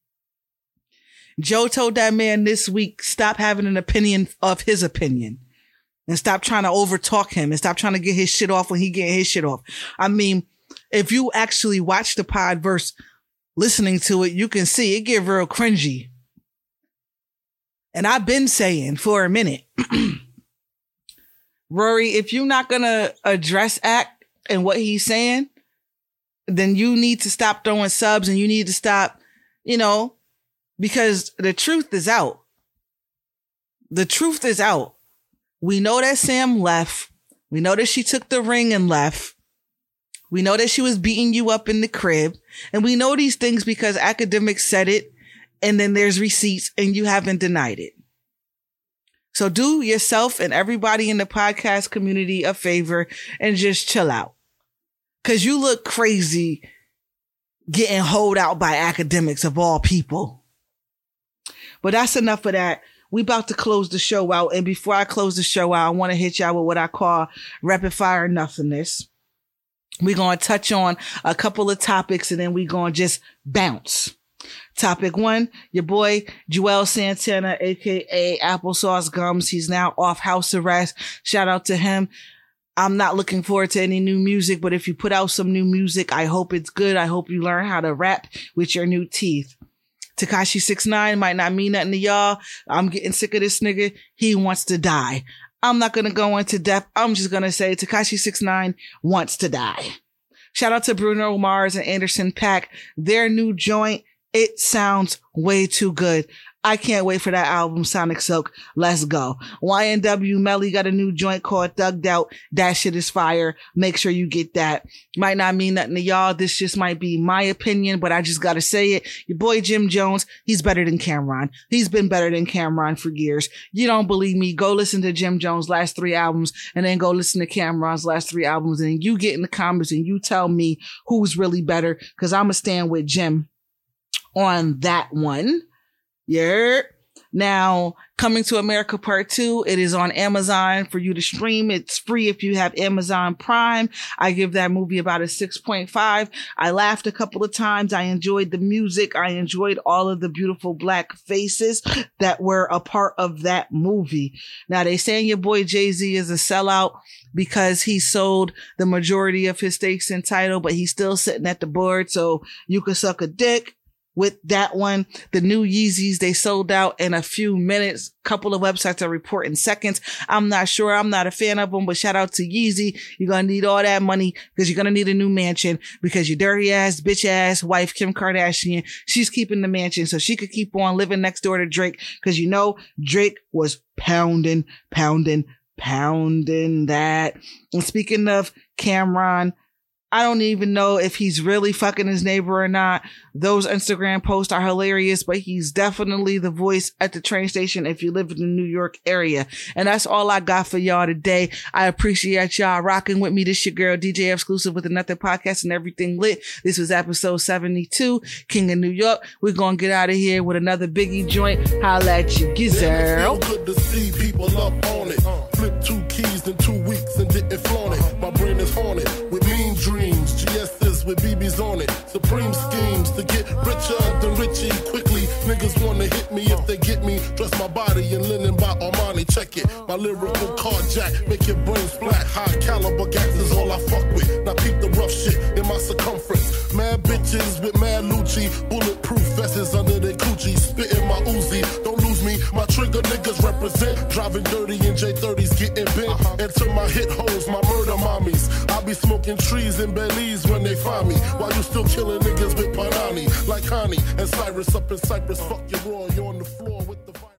Joe told that man this week, stop having an opinion of his opinion. And stop trying to overtalk him and stop trying to get his shit off when he getting his shit off. I mean, if you actually watch the pod verse listening to it, you can see it get real cringy. And I've been saying for a minute, Rory, if you're not going to address Act and what he's saying, then you need to stop throwing subs and you need to stop, because the truth is out. The truth is out. We know that Sam left. We know that she took the ring and left. We know that she was beating you up in the crib. And we know these things because Academics said it. And then there's receipts and you haven't denied it. So do yourself and everybody in the podcast community a favor and just chill out. Because you look crazy getting hoed out by Academics of all people. But that's enough of that. we about to close the show out. And before I close the show out, I want to hit y'all with what I call rapid fire nothingness. We're going to touch on a couple of topics and then we're going to just bounce. Topic 1, your boy Joel Santana, aka Applesauce Gums. He's now off house arrest. Shout out to him. I'm not looking forward to any new music, but if you put out some new music, I hope it's good. I hope you learn how to rap with your new teeth. Tekashi 6ix9ine might not mean nothing to y'all. I'm getting sick of this nigga. He wants to die. I'm not going to go into depth. I'm just going to say Tekashi 6ix9ine wants to die. Shout out to Bruno Mars and Anderson .Paak. Their new joint, it sounds way too good. I can't wait for that album, Sonic Silk. Let's go. YNW Melly got a new joint called Thugged Out. That shit is fire. Make sure you get that. Might not mean nothing to y'all. This just might be my opinion, but I just gotta say it. Your boy Jim Jones, he's better than Cameron. He's been better than Cameron for years. You don't believe me? Go listen to Jim Jones' last 3 albums and then go listen to Cameron's last 3 albums and you get in the comments and you tell me who's really better, because I'm gonna stand with Jim on that one. Yeah. Now, Coming to America Part 2, it is on Amazon for you to stream. It's free if you have Amazon Prime. I give that movie about a 6.5. I laughed a couple of times. I enjoyed the music. I enjoyed all of the beautiful black faces that were a part of that movie. Now, they saying your boy Jay-Z is a sellout because he sold the majority of his stakes in Tidal, but he's still sitting at the board, so you could suck a dick. With that one, the new Yeezys, they sold out in a few minutes. Couple of websites are reporting seconds. I'm not sure. I'm not a fan of them, but shout out to Yeezy. You're going to need all that money because you're going to need a new mansion because your dirty ass, bitch ass wife, Kim Kardashian, she's keeping the mansion so she could keep on living next door to Drake because you know Drake was pounding that. And speaking of Cameron, I don't even know if he's really fucking his neighbor or not. Those Instagram posts are hilarious, but he's definitely the voice at the train station if you live in the New York area. And that's all I got for y'all today. I appreciate y'all rocking with me. This your girl, DJ Exclusive with the Nothing Podcast and Everything Lit. This was episode 72, King of New York. We're going to get out of here with another Biggie joint. Holla at you, Gizelle. Good to see people up on it. Flip 2 keys in 2 weeks and didn't flaunt it. My brain is haunted with mean dreams. GS's with BB's on it. Supreme schemes to get richer than Richie quickly. Niggas wanna hit me if they get me. Dress my body in linen by Armani. Check it. My lyrical carjack. Make your brain splat. High caliber gas is all I fuck with. Now peep the rough shit in my circumference. Mad bitches with mad Lucci. Bulletproof vests under their coochie. Spitting my Uzi. Don't lose me. My trigger niggas represent. Driving dirty in J30s getting bent. Enter my hit holes, my murder mommies. I be smoking trees in Belize when they find me. While you still killing niggas with Panani. Like Connie and Cyrus up in Cyprus. Fuck your raw, you're on the floor with the